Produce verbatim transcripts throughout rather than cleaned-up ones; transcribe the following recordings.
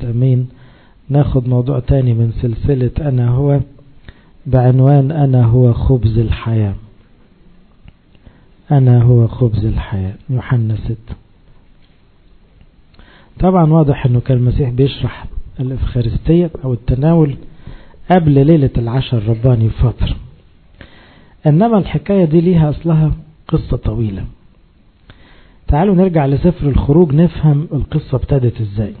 الواحد أمين. ناخد موضوع تاني من سلسلة أنا هو بعنوان أنا هو خبز الحياة. أنا هو خبز الحياة، يوحنا ستة. طبعا واضح أنه كان المسيح بيشرح الإفخارستية أو التناول قبل ليلة العشاء الرباني بفترة، إنما الحكاية دي ليها أصلها قصة طويلة. تعالوا نرجع لسفر الخروج نفهم القصة ابتدت إزاي.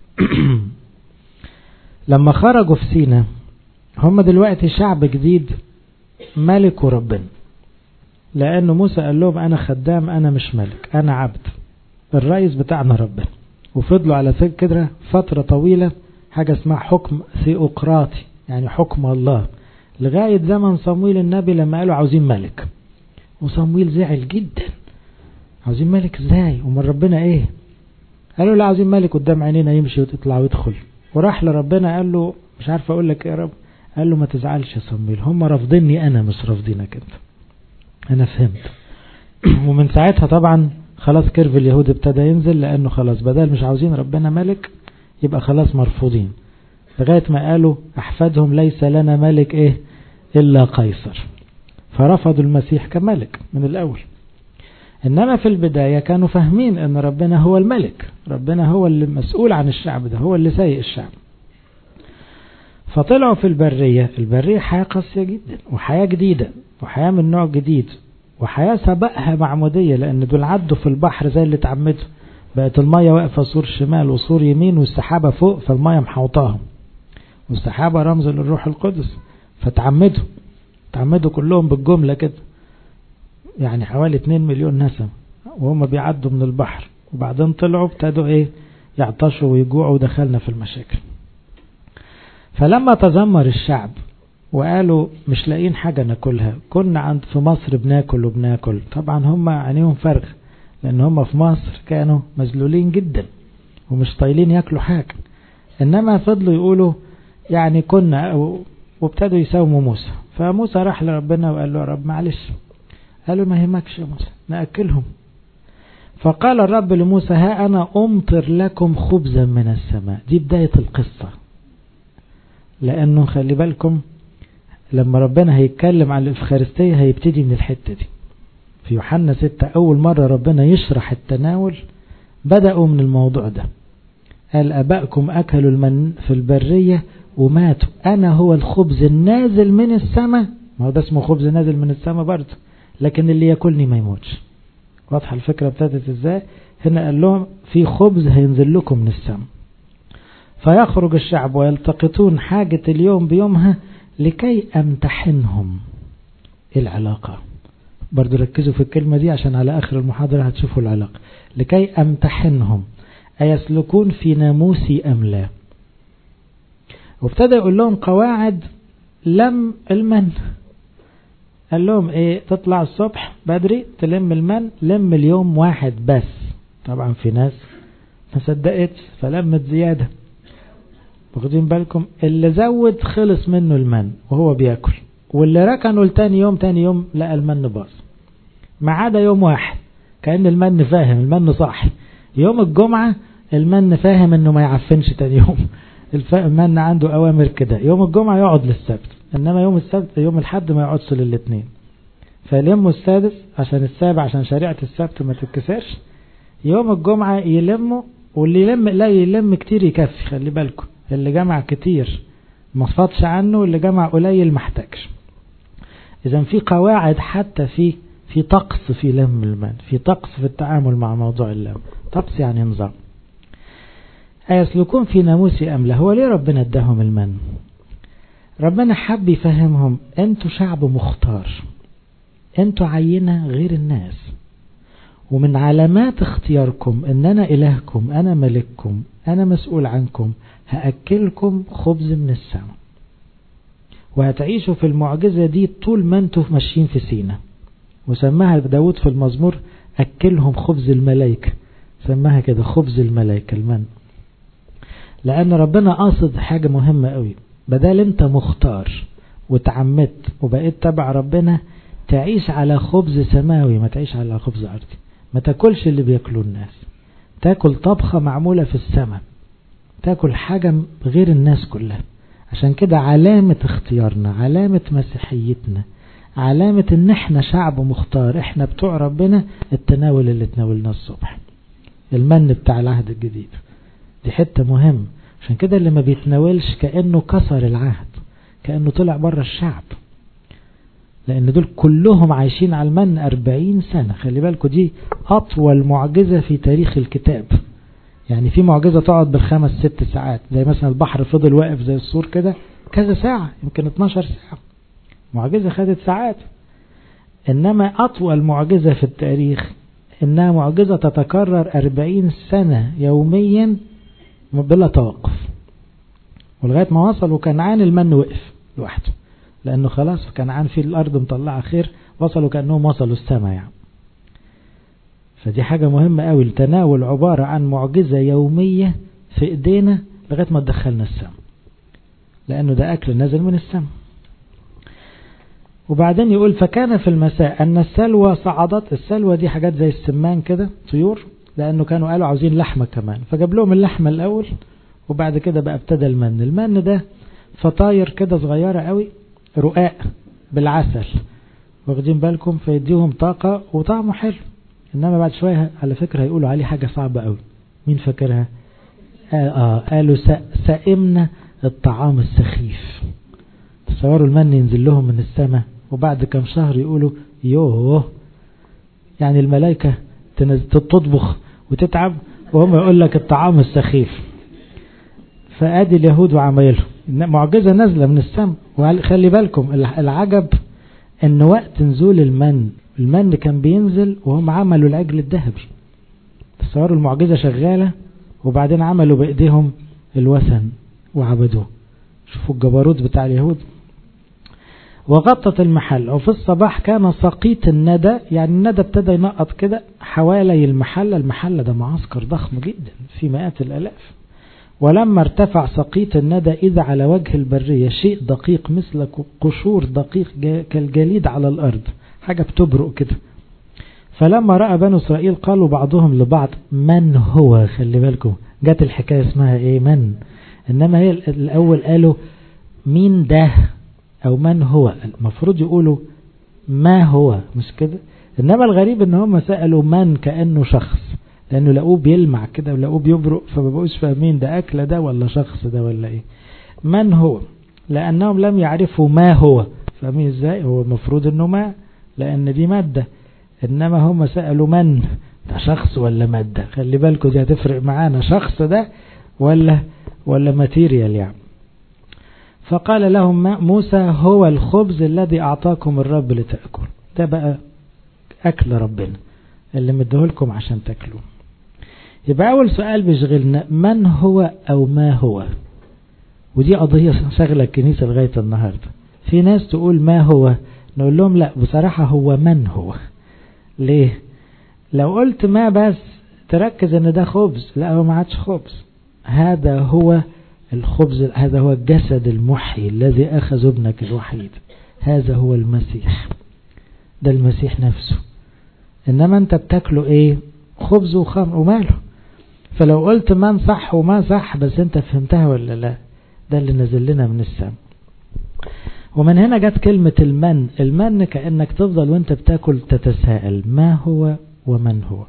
لما خرجوا في سينا هم دلوقتي شعب جديد ملك وربنا، لأنه موسى قال لهم أنا خدام، أنا مش ملك، أنا عبد، الرئيس بتاعنا ربنا. وفضلوا على كده فترة طويلة حاجة اسمها حكم ثيوقراطي، يعني حكم الله، لغاية زمن صمويل النبي لما قالوا عاوزين ملك. وصمويل زعل جدا، عاوزين ملك ازاي ومن ربنا ايه؟ قالوا لا عاوزين ملك قدام عينينا يمشي ويطلع ويدخل. وراح لربنا قال له مش عارف اقول لك يا رب. قال له ما تزعلش يا صمويل، هم رافضيني انا مش رافضينك انت. انا فهمت. ومن ساعتها طبعا خلاص كيرف اليهود ابتدى ينزل، لانه خلاص بدل مش عاوزين ربنا ملك يبقى خلاص مرفوضين، لغاية ما قالوا احفادهم ليس لنا ملك ايه الا قيصر، فرفضوا المسيح كملك من الاول. انما في البداية كانوا فاهمين ان ربنا هو الملك، ربنا هو اللي مسؤول عن الشعب ده، هو اللي سايق الشعب. فطلعوا في البرية. البرية حياة قاسية جدا، وحياة جديدة، وحياة من نوع جديد، وحياة سبقها معمودية، لان دول عدوا في البحر زي اللي اتعمدوا. بقت المية واقفة صور شمال وصور يمين، والسحابة فوق، فالمية محوطاهم، والسحابة رمز للروح القدس. فتعمدوا تعمدوا كلهم بالجملة كده، يعني حوالي اتنين مليون نسمة، وهم بيعدوا من البحر. وبعدين طلعوا ابتدوا ايه يعطشوا ويجوعوا، ودخلنا في المشاكل. فلما تذمر الشعب وقالوا مش لاقين حاجة ناكلها، كنا عند في مصر بناكل وبناكل. طبعا هم عينيهم فرغ، لان هم في مصر كانوا مذلولين جدا ومش طايلين ياكلوا حاجة. انما فضلوا يقولوا يعني كنا، وابتدوا يساوموا موسى. فموسى راح لربنا وقال له يا رب معلش. قالوا ما يهمكش يا موسى نأكلهم. فقال الرب لموسى ها أنا أمطر لكم خبزا من السماء. دي بداية القصة، لأنه خلي بالكم لما ربنا هيتكلم عن الإفخارستية هيبتدي من الحتة دي. في يوحنا ستة أول مرة ربنا يشرح التناول بدأوا من الموضوع ده. قال أبائكم أكلوا المن في البرية وماتوا، أنا هو الخبز النازل من السماء. ما هو ده اسمه خبز نازل من السماء برضه، لكن اللي ياكلني ما يموتش. واضحة الفكرة ابتدت ازاي؟ هنا قال لهم في خبز هينزل لكم من السماء. فيخرج الشعب ويلتقطون حاجة اليوم بيومها لكي امتحنهم. ايه العلاقة؟ برضو ركزوا في الكلمة دي عشان على اخر المحاضرة هتشوفوا العلاقة. لكي امتحنهم ايسلكون في ناموسي ام لا. وابتدى يقول لهم قواعد لم المن. قال لهم ايه؟ تطلع الصبح بدري تلم المن، لم اليوم واحد بس. طبعا في ناس ما صدقتش فلمت زيادة. واخدين بالكم؟ اللي زود خلص منه المن وهو بياكل، واللي ركنه لتاني يوم تاني يوم لقى المن باظ. ما عدا يوم واحد كأن المن فاهم، المن صاحي. يوم الجمعة المن فاهم انه ما يعفنش تاني يوم. المن عنده اوامر كده، يوم الجمعة يقعد للسبت، انما يوم السبت يوم الحد ما يقعدش للاثنين. فيلموا السادس عشان السابع عشان شريعة السبت ما تتكسرش. يوم الجمعة يلموا، واللي يلم لا يلم كتير يكفي. خلي بالكم اللي جمع كتير ما فاضش عنه، واللي جمع قليل ما احتاجش. اذا في قواعد حتى في في طقس في لم المال، في طقس في التعامل مع موضوع اللم. طقس يعني نظام. أيسلكون في ناموسي أم لا. هو ليه ربنا اداهم المن؟ ربنا حب يفهمهم انتوا شعب مختار، انتوا عينة غير الناس، ومن علامات اختياركم ان انا الهكم، انا ملككم، انا مسؤول عنكم، هأكلكم خبز من السماء، وهتعيشوا في المعجزة دي طول ما انتوا ماشيين في سينا. وسماها داود في المزمور أكلهم خبز الملائكة، سماها كده خبز الملائكة المن. لأن ربنا قاصد حاجة مهمة قوي. بدل انت مختار وتعمدت وبقيت تبع ربنا، تعيش على خبز سماوي، ما تعيش على خبز أرضي. ما تاكلش اللي بياكلوا الناس، تاكل طبخة معمولة في السماء. تاكل حاجة غير الناس كلها. عشان كده علامة اختيارنا، علامة مسيحيتنا، علامة ان احنا شعب مختار، احنا بتوع ربنا، التناول اللي تناولنا الصبح، المن بتاع العهد الجديد. دي حتة مهم. عشان كده اللي ما بيتناولش كأنه كسر العهد، كأنه طلع بره الشعب، لأن دول كلهم عايشين على المن أربعين سنة. خلي بالكوا دي أطول معجزة في تاريخ الكتاب. يعني في معجزة تقعد بالخمس ست ساعات، زي مثلا البحر فضل واقف زي السور كده كذا ساعة، يمكن اتناشر ساعة، معجزة خدت ساعات. إنما أطول معجزة في التاريخ إنها معجزة تتكرر أربعين سنة يوميا بلا توقف، ولغاية ما وصلوا كنعان المن وقف لوحده، لأنه خلاص كنعان في الأرض مطلعة خير، وصلوا كأنهم وصلوا السماء يعني. فدي حاجة مهمة قوي. التناول عبارة عن معجزة يومية في ايدينا لغاية ما تدخلنا السماء، لأنه ده أكل نازل من السماء. وبعدين يقول فكان في المساء أن السلوى صعدت. السلوى دي حاجات زي السمان كده، طيور، لأنه كانوا قالوا عاوزين لحمة كمان، فجاب لهم اللحمة الأول، وبعد كده بقى ابتدى المن. المن ده فطاير كده صغيرة قوي، رقاق بالعسل، واخدين بالكم، فيديهم طاقة وطعمه حلو. إنما بعد شوية على فكرة هيقولوا عليه حاجة صعبة قوي. مين فاكرها؟ آه, آه قالوا سائمنا الطعام السخيف. تصوروا المن ينزل لهم من السماء، وبعد كم شهر يقولوا يوه، يعني الملائكة تطبخ وتتعب وهم يقول لك الطعام السخيف. فادي اليهود وعمايلهم معجزة نازلة من السماء. وخلي بالكم العجب ان وقت نزول المن، المن كان بينزل وهم عملوا العجل الذهبي. تصوروا المعجزة شغالة، وبعدين عملوا بإيديهم الوثن وعبدوه. شوفوا الجبروت بتاع اليهود. وغطت المحل، وفي الصباح كان سقيط الندى، يعني الندى ابتدى ينقط كده حوالي المحل. المحل ده معسكر ضخم جدا في مئات الآلاف. ولما ارتفع سقيط الندى إذا على وجه البرية شيء دقيق مثل قشور دقيق كالجليد على الأرض، حاجة بتبرق كده. فلما رأى بنو إسرائيل قالوا بعضهم لبعض من هو. خلي بالكم جات الحكاية اسمها ايه؟ من. انما هي الاول قالوا مين ده او من هو، المفروض يقولوا ما هو، مش كده. انما الغريب ان هم سألوا من كأنه شخص، لانه لقوه بيلمع كده ولقوه بيبرق، فمبقوش فاهمين ده اكل ده ولا شخص ده ولا ايه. من هو، لانهم لم يعرفوا ما هو. فاهمين ازاي؟ هو المفروض انه ما، لان دي مادة، انما هم سألوا من، ده شخص ولا مادة. خلي بالكم دي هتفرق معانا، شخص ده ولا ولا ماتيريال يعني. فقال لهم موسى هو الخبز الذي اعطاكم الرب لتأكل. ده بقى اكل ربنا اللي مديهولكم عشان تاكلوه. يبقى اول سؤال بيشغلنا من هو او ما هو، ودي قضية شغلة الكنيسة لغاية النهاردة. في ناس تقول ما هو، نقول لهم لا بصراحة هو من هو. ليه؟ لو قلت ما بس تركز ان ده خبز، لا هو ما عادش خبز. هذا هو الخبز، هذا هو الجسد المحيي الذي أخذ ابنك الوحيد. هذا هو المسيح، ده المسيح نفسه. إنما أنت بتاكله إيه؟ خبز وخمر وماله. فلو قلت من صح وما صح، بس أنت فهمتها ولا لا؟ ده اللي نزل لنا من السماء. ومن هنا جت كلمة المن. المن كأنك تفضل وانت بتاكل تتساءل ما هو ومن هو.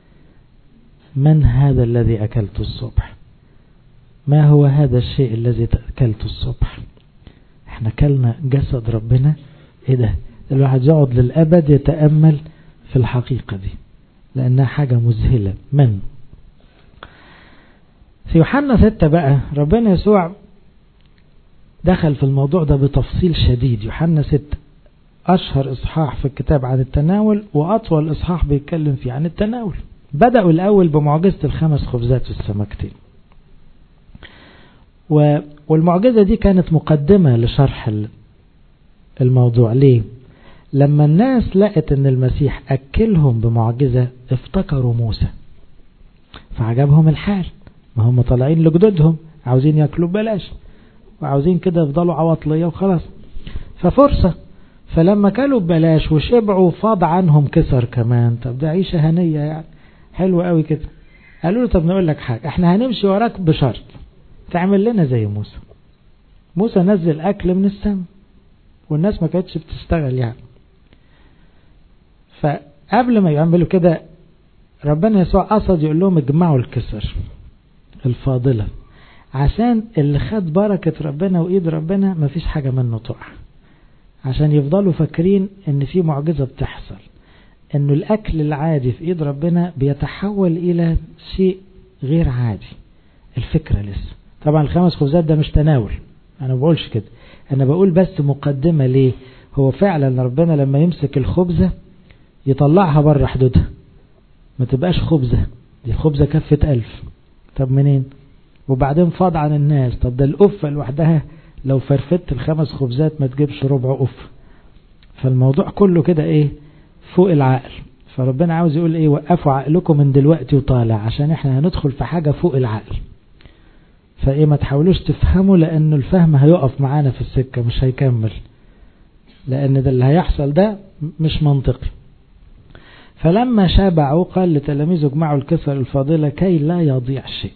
من هذا الذي أكلته الصبح؟ ما هو هذا الشيء الذي أكلته الصبح؟ احنا كلنا جسد ربنا. ايه ده؟ الواحد يقعد للأبد يتأمل في الحقيقة دي، لأنها حاجة مذهلة. من في يوحنا ستة بقى ربنا يسوع دخل في الموضوع ده بتفصيل شديد. يوحنا ستة أشهر إصحاح في الكتاب عن التناول، وأطول إصحاح بيتكلم فيه عن التناول. بدأوا الأول بمعجزة الخمس خبزات والسمكتين، والمعجزة دي كانت مقدمة لشرح الموضوع. ليه؟ لما الناس لقت ان المسيح أكلهم بمعجزة افتكروا موسى، فعجبهم الحال. ما هم طالعين لجدودهم عاوزين يأكلوا ببلاش، وعاوزين كده يفضلوا عواطلية وخلاص، ففرصة. فلما كلوا ببلاش وشبعوا فاض عنهم كسر كمان. طب ده عيشة هنية يعني، حلوة قوي كده. قالوا له طب نقول لك حاجة، احنا هنمشي وراك بشرط، تعمل لنا زي موسى. موسى نزل أكل من السماء والناس ما كانتش بتشتغل يعني. فقبل ما يعملوا كده ربنا يسوع قصد يقول لهم اجمعوا الكسر الفاضلة، عشان اللي خد بركة ربنا وإيد ربنا ما فيش حاجة منه تقع، عشان يفضلوا فاكرين ان في معجزة بتحصل، انه الأكل العادي في إيد ربنا بيتحول إلى شيء غير عادي. الفكرة لسه طبعا الخمس خبزات ده مش تناول، أنا ما بقولش كده، أنا بقول بس مقدمة. ليه؟ هو فعلا ربنا لما يمسك الخبزة يطلعها بره حدودها، ما تبقاش خبزة، دي خبزة كفة ألف، طب منين؟ وبعدين فاض عن الناس، طب ده القفة لوحدها لو فرفت الخمس خبزات ما تجيبش ربع قفة. فالموضوع كله كده ايه؟ فوق العقل. فربنا عاوز يقول ايه؟ وقفوا عقلكم من دلوقتي وطالع، عشان احنا هندخل في حاجة فوق العقل. فايه ما تحاولوش تفهموا، لان الفهم هيقف معانا في السكة مش هيكمل، لان ده اللي هيحصل ده مش منطقي. فلما شبعوا قال لتلاميذه اجمعوا الكسر الفاضلة كي لا يضيع شيء.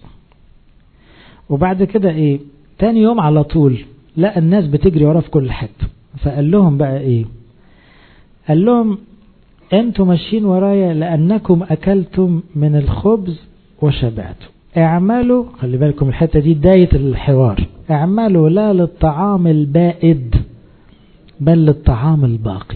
وبعد كده ايه؟ تاني يوم على طول لا الناس بتجري وراه في كل حته، فقال لهم بقى ايه؟ قال لهم انتم ماشيين ورايا لانكم اكلتم من الخبز وشبعتم. اعملوا، خلي بالكم الحته دي بدايه الحوار، اعملوا لا للطعام البائد بل للطعام الباقي.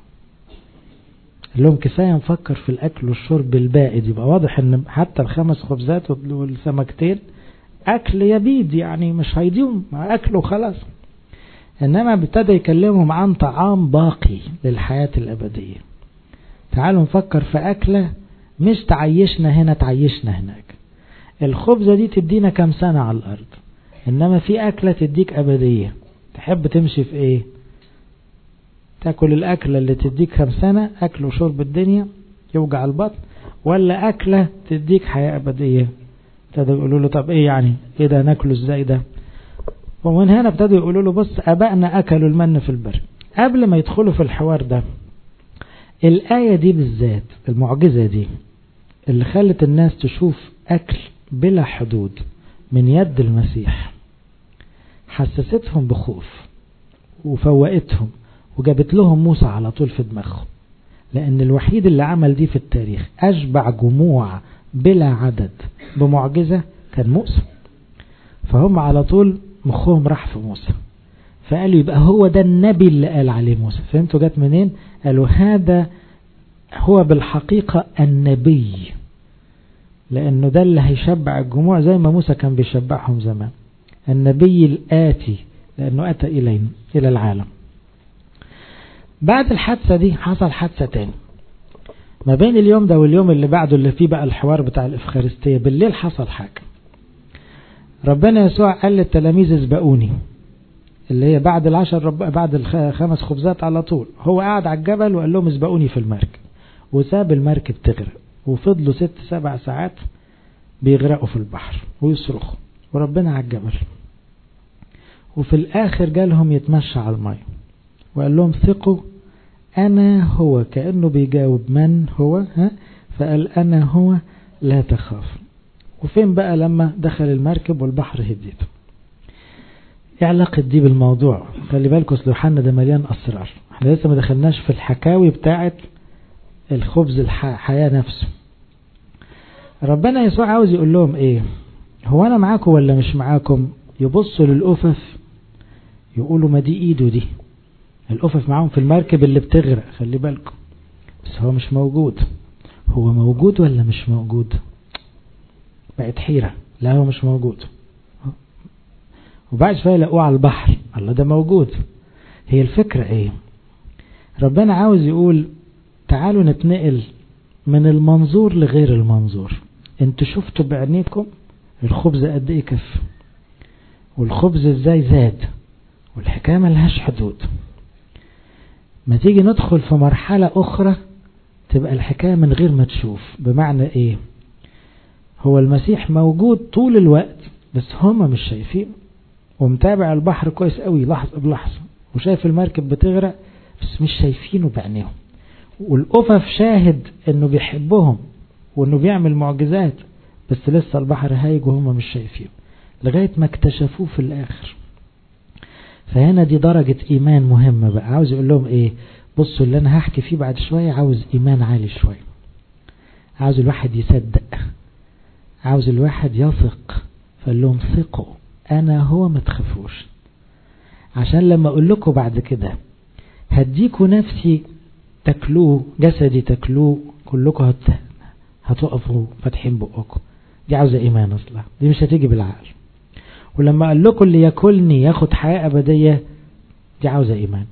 قال لهم كفايه نفكر في الاكل والشرب البائد. يبقى واضح ان حتى الخمس خبزات والسمكتين أكل يبيد، يعني مش هيديهم أكل وخلاص. إنما ابتدى يكلمهم عن طعام باقي للحياة الأبدية. تعالوا نفكر في أكلة مش تعيشنا هنا تعيشنا هناك. الخبزة دي تدينا كم سنة على الأرض، إنما في أكلة تديك أبدية. تحب تمشي في إيه؟ تاكل الأكلة اللي تديك كم سنة، أكل وشرب الدنيا يوجع البطن، ولا أكلة تديك حياة أبدية؟ ابتدوا يقولوا له طب ايه يعني ايه ده ناكله ازاي ده؟ ومن هنا ابتدوا يقولوا له بص ابائنا اكلوا المن في البر. قبل ما يدخلوا في الحوار ده، الآية دي بالذات المعجزة دي اللي خلت الناس تشوف اكل بلا حدود من يد المسيح حسستهم بخوف وفوقتهم وجابت لهم موسى على طول في دماغهم، لان الوحيد اللي عمل دي في التاريخ اشبع جموع بلا عدد بمعجزة كان موسى. فهم على طول مخهم راح في موسى، فقالوا يبقى هو ده النبي اللي قال عليه موسى. فهمتوا جات منين؟ قالوا هذا هو بالحقيقة النبي، لأنه ده اللي هيشبع الجموع زي ما موسى كان بيشبعهم زمان. النبي الآتي لأنه أتى إلينا إلى العالم. بعد الحادثة دي حصل حادثة تاني ما بين اليوم ده واليوم اللي بعده اللي فيه بقى الحوار بتاع الإفخارستية. بالليل حصل حاجة، ربنا يسوع قال للتلاميذ اسبقوني، اللي هي بعد العشر رب... بعد الخمس خبزات على طول. هو قاعد على الجبل وقال لهم اسبقوني في المركب، وساب المركب تغرق، وفضلوا ست سبع ساعات بيغرقوا في البحر ويصرخوا وربنا على الجبل. وفي الآخر جالهم يتمشى على الماء وقال لهم ثقوا أنا هو، كأنه بيجاوب من هو، ها؟ فقال أنا هو لا تخاف. وفين بقى لما دخل المركب والبحر هديت؟ ايه علاقة دي بالموضوع؟ خلي بالكم اصل يوحنا ده مليان أسرار، احنا لسه ما دخلناش في الحكاوي بتاعت الخبز الحياة نفسه. ربنا يسوع عاوز يقول لهم ايه؟ هو أنا معاكم ولا مش معاكم؟ يبصوا للأفف يقولوا ما دي ايده دي، الأفف معاهم في المركب اللي بتغرق، خلي بالكم، بس هو مش موجود. هو موجود ولا مش موجود؟ بقت حيرة، لا هو مش موجود. وبعد شوية لقوه على البحر، الله ده موجود. هي الفكرة ايه؟ ربنا عاوز يقول تعالوا نتنقل من المنظور لغير المنظور. انتوا شفتوا بعينيكم الخبز قد ايه كف، والخبز ازاي زاد، والحكاية ملهاش حدود. ما تيجي ندخل في مرحلة أخرى تبقى الحكاية من غير ما تشوف. بمعنى إيه؟ هو المسيح موجود طول الوقت بس هما مش شايفين، ومتابع البحر كويس قوي لحظة بلحظة، وشايف المركب بتغرق بس مش شايفينه بعينيهم. والأفف شاهد إنه بيحبهم وإنه بيعمل معجزات، بس لسه البحر هايج وهما مش شايفين. لغاية ما اكتشفوه في الآخر. فهنا دي درجة إيمان مهمة بقى. عاوز يقول لهم إيه؟ بصوا اللي أنا هحكي فيه بعد شوية عاوز إيمان عالي شوية، عاوز الواحد يصدق، عاوز الواحد يثق. فقال لهم ثقوا أنا هو ما تخافوش، عشان لما أقول لكم بعد كده هديكوا نفسي تاكلوه، جسدي تاكلوه، كلكم هت... هتقفوا فاتحين بقكم. دي عاوزة إيمان أصلا، دي مش هتيجي بالعقل. ولما قال لكم اللي ياكلني ياخد حياة أبدية، دي عاوزة إيمان.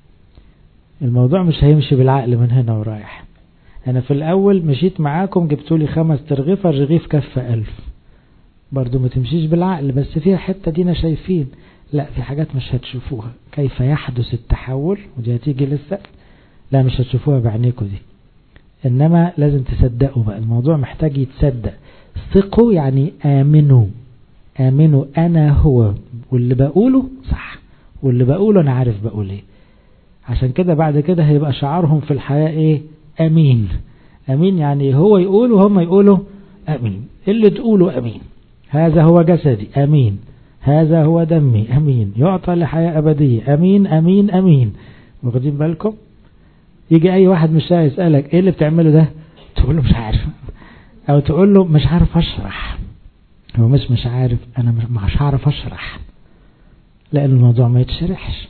الموضوع مش هيمشي بالعقل من هنا ورايح. أنا في الأول مشيت معاكم جبتولي خمس ترغيفة، الرغيف كفة ألف، برضو ما تمشيش بالعقل، بس فيها حتة دينا شايفين. لا، في حاجات مش هتشوفوها. كيف يحدث التحول، ودي هتيجي لسه، لا مش هتشوفوها بعينيكم دي، إنما لازم تصدقوا بقى. الموضوع محتاج يتصدق. ثقوا يعني آمنوا، آمنوا أنا هو، واللي بقوله صح، واللي بقوله أنا عارف بقول إيه. عشان كده بعد كده هيبقى شعارهم في الحياة إيه؟ أمين. أمين يعني هو يقول وهم يقولوا أمين. اللي تقولوا أمين. هذا هو جسدي أمين، هذا هو دمي أمين، يعطى لحياة أبدية أمين أمين أمين. واخدين بالكم؟ يجي أي واحد مش يسألك إيه اللي بتعمله ده، تقول له مش عارف، أو تقول له مش عارف أشرح. هو مش مش عارف، أنا مش عارف أشرح، لأن الموضوع ما يتشرحش.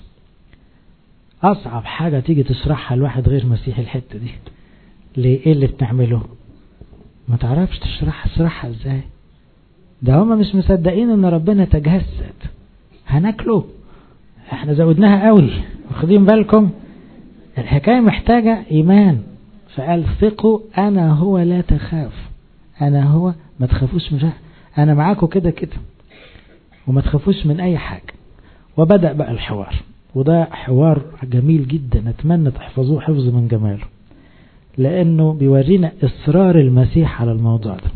أصعب حاجة تيجي تشرحها الواحد غير مسيحي الحتة دي. ليه؟ إيه اللي بتعمله؟ ما تعرفش تشرحها، تشرحها إزاي؟ ده هما مش مصدقين إن ربنا تجسد. هناكله، احنا زودناها قوي. واخدين بالكم؟ الحكاية محتاجة إيمان. فقال ثقوا أنا هو لا تخاف، أنا هو ما تخافوش، مش أنا معاكم كده كده، وما تخافوش من أي حاجة. وبدأ بقى الحوار، وده حوار جميل جدا، أتمنى تحفظوه حفظ من جماله، لأنه بيورينا إصرار المسيح على الموضوع ده.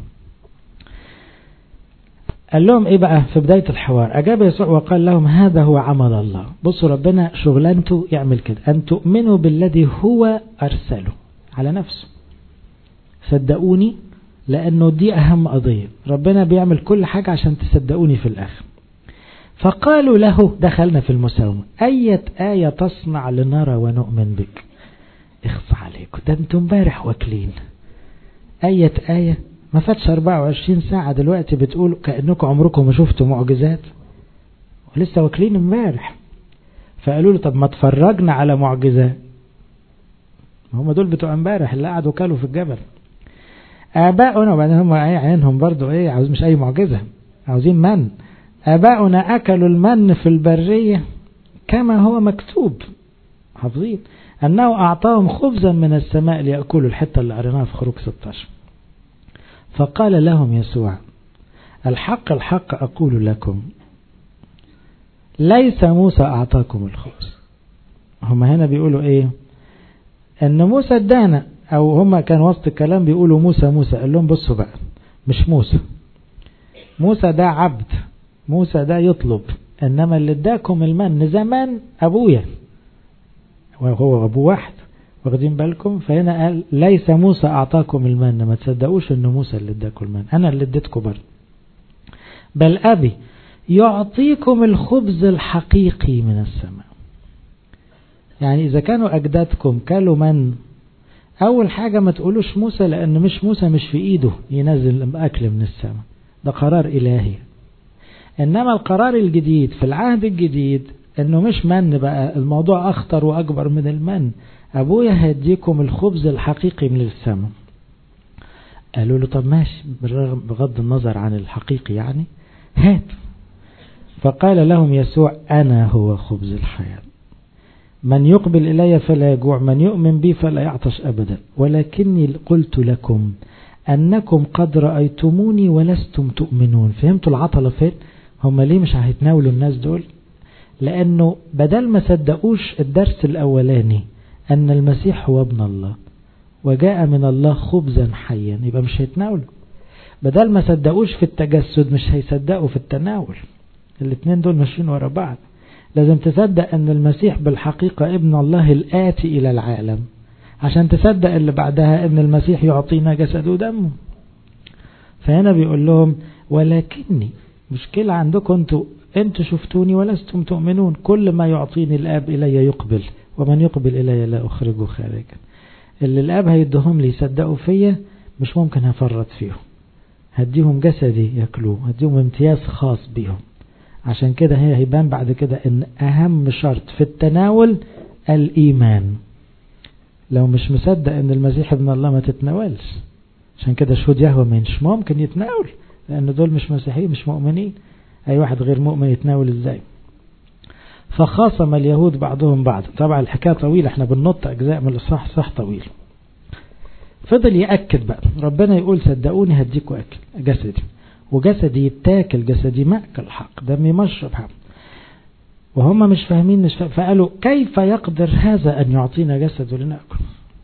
قال لهم إيه بقى في بداية الحوار؟ أجاب يسوع وقال لهم هذا هو عمل الله. بصوا ربنا شغلانته يعمل كده، أن تؤمنوا بالذي هو أرسله على نفسه. صدقوني، لأنه دي أهم قضية. ربنا بيعمل كل حاجة عشان تصدقوني في الآخر. فقالوا له، دخلنا في المساومة، أية آية تصنع لنرى ونؤمن بك؟ اخص عليكم، ده انتم امبارح واكلين. أية آية؟ ما فاتش أربعة وعشرين ساعة دلوقتي بتقولوا كأنكم عمركم ما شفتوا معجزات، ولسه واكلين امبارح. فقالوا له طب ما تفرجنا على معجزات. هم دول بتوع امبارح اللي قعدوا كلوا في الجبل. آباؤنا، وبعدين هم عينهم برضو ايه، عاوز مش اي معجزة، عاوزين من. آباؤنا أكلوا المن في البرية كما هو مكتوب، حافظين أنه أعطاهم خبزا من السماء ليأكلوا، الحتة اللي قريناها في خروج ستة عشر. فقال لهم يسوع الحق الحق أقول لكم ليس موسى أعطاكم الخبز. هم هنا بيقولوا ايه؟ ان موسى ادانا، او هم كان وسط الكلام بيقولوا موسى موسى. قال لهم بصوا بقى، مش موسى. موسى ده عبد، موسى ده يطلب، انما اللي اداكم المن زمان ابويا، وهو ابو واحد. واخدين بالكم؟ فهنا قال ليس موسى اعطاكم المن، ما تصدقوش ان موسى اللي اداكم المن، انا اللي اديتكم برضه. بل ابي يعطيكم الخبز الحقيقي من السماء. يعني اذا كانوا اجدادكم كلوا من، اول حاجة ما تقولوش موسى، لان مش موسى مش في ايده ينزل اكل من السماء، ده قرار الهي. انما القرار الجديد في العهد الجديد انه مش من بقى، الموضوع اخطر واكبر من المن. ابويا هيديكم الخبز الحقيقي من السماء. قالوا له طب ماشي، بغض النظر عن الحقيقي يعني هات. فقال لهم يسوع انا هو خبز الحياة، من يقبل إلي فلا يجوع، من يؤمن بي فلا يعطش أبدا. ولكني قلت لكم أنكم قد رأيتموني ولستم تؤمنون. فهمتوا العطلة فين؟ هم ليه مش هيتناولوا الناس دول؟ لأنه بدل ما صدقوش الدرس الأولاني أن المسيح هو ابن الله وجاء من الله خبزا حيا، يبقى مش هيتناولوا. بدل ما صدقوش في التجسد مش هيصدقوا في التناول. الاثنين دول ماشيين ورا بعض. لازم تصدق أن المسيح بالحقيقة ابن الله الآتي إلى العالم، عشان تصدق اللي بعدها أن المسيح يعطينا جسد ودمه. فهنا بيقول لهم ولكني مشكلة عندكم انتوا انتوا شفتوني ولستم تؤمنون. كل ما يعطيني الآب إلي يقبل ومن يقبل إلي لا أخرجه خارجا. اللي الآب هيدهم لي يصدقوا فيا مش ممكن هفرط فيهم، هديهم جسدي يأكلوه، هديهم امتياز خاص بيهم. عشان كده هي هيبان بعد كده ان اهم شرط في التناول الإيمان. لو مش مصدق ان المسيح ابن الله ما تتناولش. عشان كده شهود يهوه مش ممكن يتناول، لان دول مش مسيحيين مش مؤمنين. اي واحد غير مؤمن يتناول ازاي؟ فخاصم اليهود بعضهم بعض. طبعا الحكاية طويلة، احنا بننط اجزاء من الاصحاح، صح طويل. فضل يأكد بقى، ربنا يقول صدقوني هديكوا اكل جسدي، وجسدي يتاكل، جسدي مأكل حق، دمي مشرب حق. وهم مش فاهمين مش فاهم. فقالوا كيف يقدر هذا ان يعطينا جسده لنأكل؟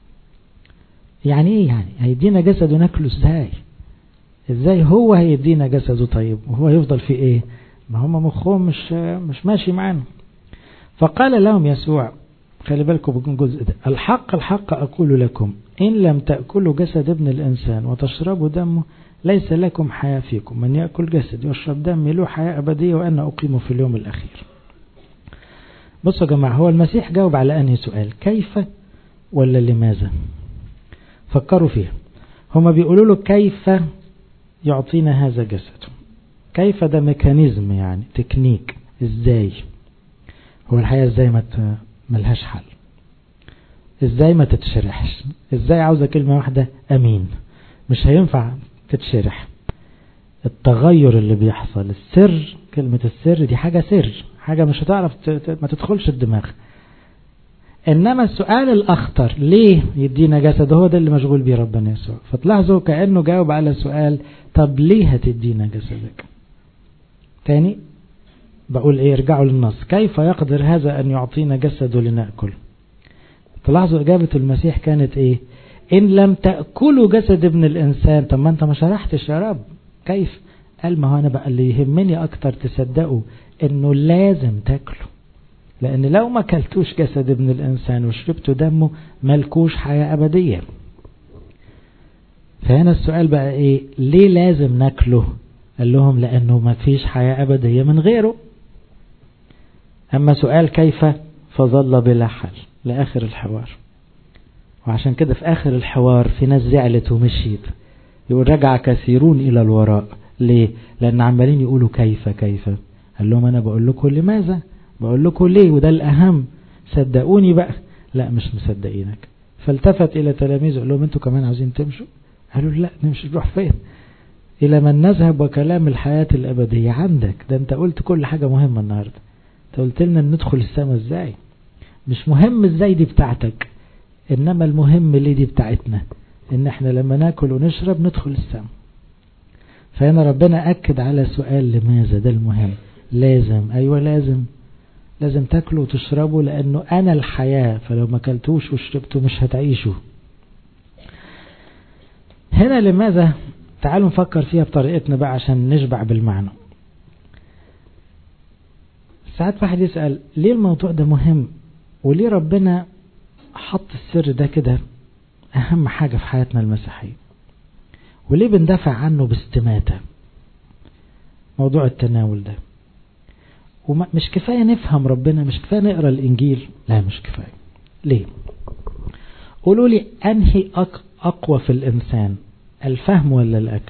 يعني ايه يعني هيدينا جسده ناكله ازاي؟ ازاي هو هيدينا جسده طيب وهو يفضل في ايه؟ ما هم مخهم مش مش ماشي معانا. فقال لهم يسوع، خلي بالكم بالجزء ده، الحق الحق أقول لكم إن لم تأكلوا جسد ابن الإنسان وتشربوا دمه ليس لكم حياة فيكم. من يأكل جسدي ويشرب دمي له حياة أبدية وأنا أقيمه في اليوم الأخير. بصوا يا جماعة، هو المسيح جاوب على أنهي سؤال؟ كيف ولا لماذا؟ فكروا فيها. هما بيقولوا له كيف يعطينا هذا جسده. كيف ده ميكانيزم يعني تكنيك، ازاي؟ هو الحياة ازاي ما ملهاش حل؟ ازاي ما تتشرحش؟ ازاي عاوزة كلمة واحدة امين؟ مش هينفع تتشرح. التغير اللي بيحصل، السر، كلمة السر دي حاجة سر، حاجة مش هتعرف ما تدخلش الدماغ. انما السؤال الاخطر، ليه يدينا جسد؟ هو ده اللي مشغول بيه ربنا يسوع. فتلاحظوا كأنه جاوب على سؤال، طب ليه هتدينا جسدك؟ تاني بقول ايه، ارجعوا للنص، كيف يقدر هذا ان يعطينا جسده لنأكل؟ تلاحظوا اجابة المسيح كانت ايه؟ ان لم تأكلوا جسد ابن الانسان. طب ما انت ما شرحتش يا رب كيف؟ قال ما هو انا بقى اللي يهمني اكتر تصدقوا انه لازم تاكلوا، لان لو ما كلتوش جسد ابن الانسان وشربتوا دمه ملكوش حياة ابدية. فهنا السؤال بقى ايه؟ ليه لازم ناكله؟ قال لهم لانه ما فيش حياة ابدية من غيره. اما سؤال كيف فظل بلا حل لاخر الحوار. وعشان كده في اخر الحوار في ناس زعلت ومشيت، يقول رجع كثيرون الى الوراء. ليه؟ لان عمالين يقولوا كيف كيف. قال لهم انا بقول لكم لماذا، بقول لكم ليه، وده الاهم، صدقوني بقى. لا مش مصدقينك. فالتفت الى تلاميذه قال لهم انتوا كمان عاوزين تمشوا؟ قالوا لا نمشي نروح فين؟ الى من نذهب وكلام الحياة الابدية عندك. ده انت قلت كل حاجة مهمة النهاردة. انت قلت لنا ندخل السماء ازاي. مش مهم ازاي دي بتاعتك، انما المهم ليه دي بتاعتنا، ان احنا لما ناكل ونشرب ندخل السماء. فهنا ربنا اكد على سؤال لماذا، ده المهم. لازم، ايوه لازم لازم تاكلوا وتشربوا، لانه انا الحياة، فلو ما كلتوش وشربتوا مش هتعيشوا. هنا لماذا؟ تعالوا نفكر فيها بطريقتنا بقى عشان نشبع بالمعنى. ساعات واحد يسأل ليه الموضوع ده مهم، وليه ربنا حط السر ده كده اهم حاجة في حياتنا المسيحية، وليه بندافع عنه باستماتة موضوع التناول ده. ومش كفاية نفهم ربنا، مش كفاية نقرأ الإنجيل، لا مش كفاية. ليه؟ قولوا لي أنهي أقوى في الإنسان، الفهم ولا الأكل؟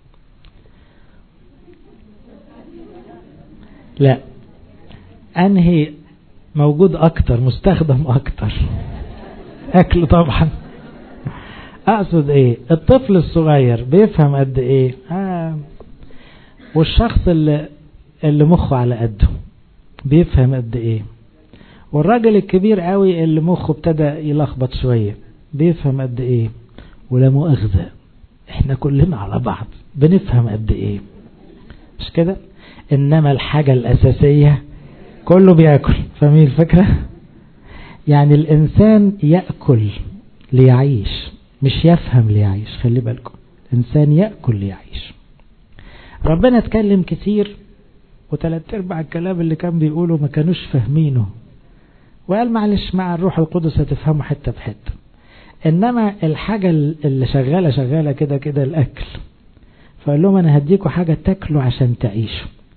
لا، أنهي موجود أكتر، مستخدم أكتر؟ أكل طبعا. أقصد إيه؟ الطفل الصغير بيفهم قد إيه؟ آه. والشخص اللي اللي مخه على قده بيفهم قد ايه؟ والراجل الكبير قوي اللي مخه ابتدى يلخبط شوية بيفهم قد ايه؟ ولا مؤاخذة احنا كلنا على بعض بنفهم قد ايه؟ مش كده؟ انما الحاجة الاساسية كله بيأكل. فاهمين الفكرة؟ يعني الانسان يأكل ليعيش، مش يفهم ليعيش. خلي بالكم، الانسان يأكل ليعيش. ربنا اتكلم كتير، وثلاث ارباع الكلام اللي كان بيقوله ما كانوش فاهمينه، وقال معلش مع الروح القدس هتفهموا حتة بحتة. انما الحاجة اللي شغالة شغالة كده كده الاكل. فقال لهم انا هديكوا حاجة تاكلوا عشان تعيشوا.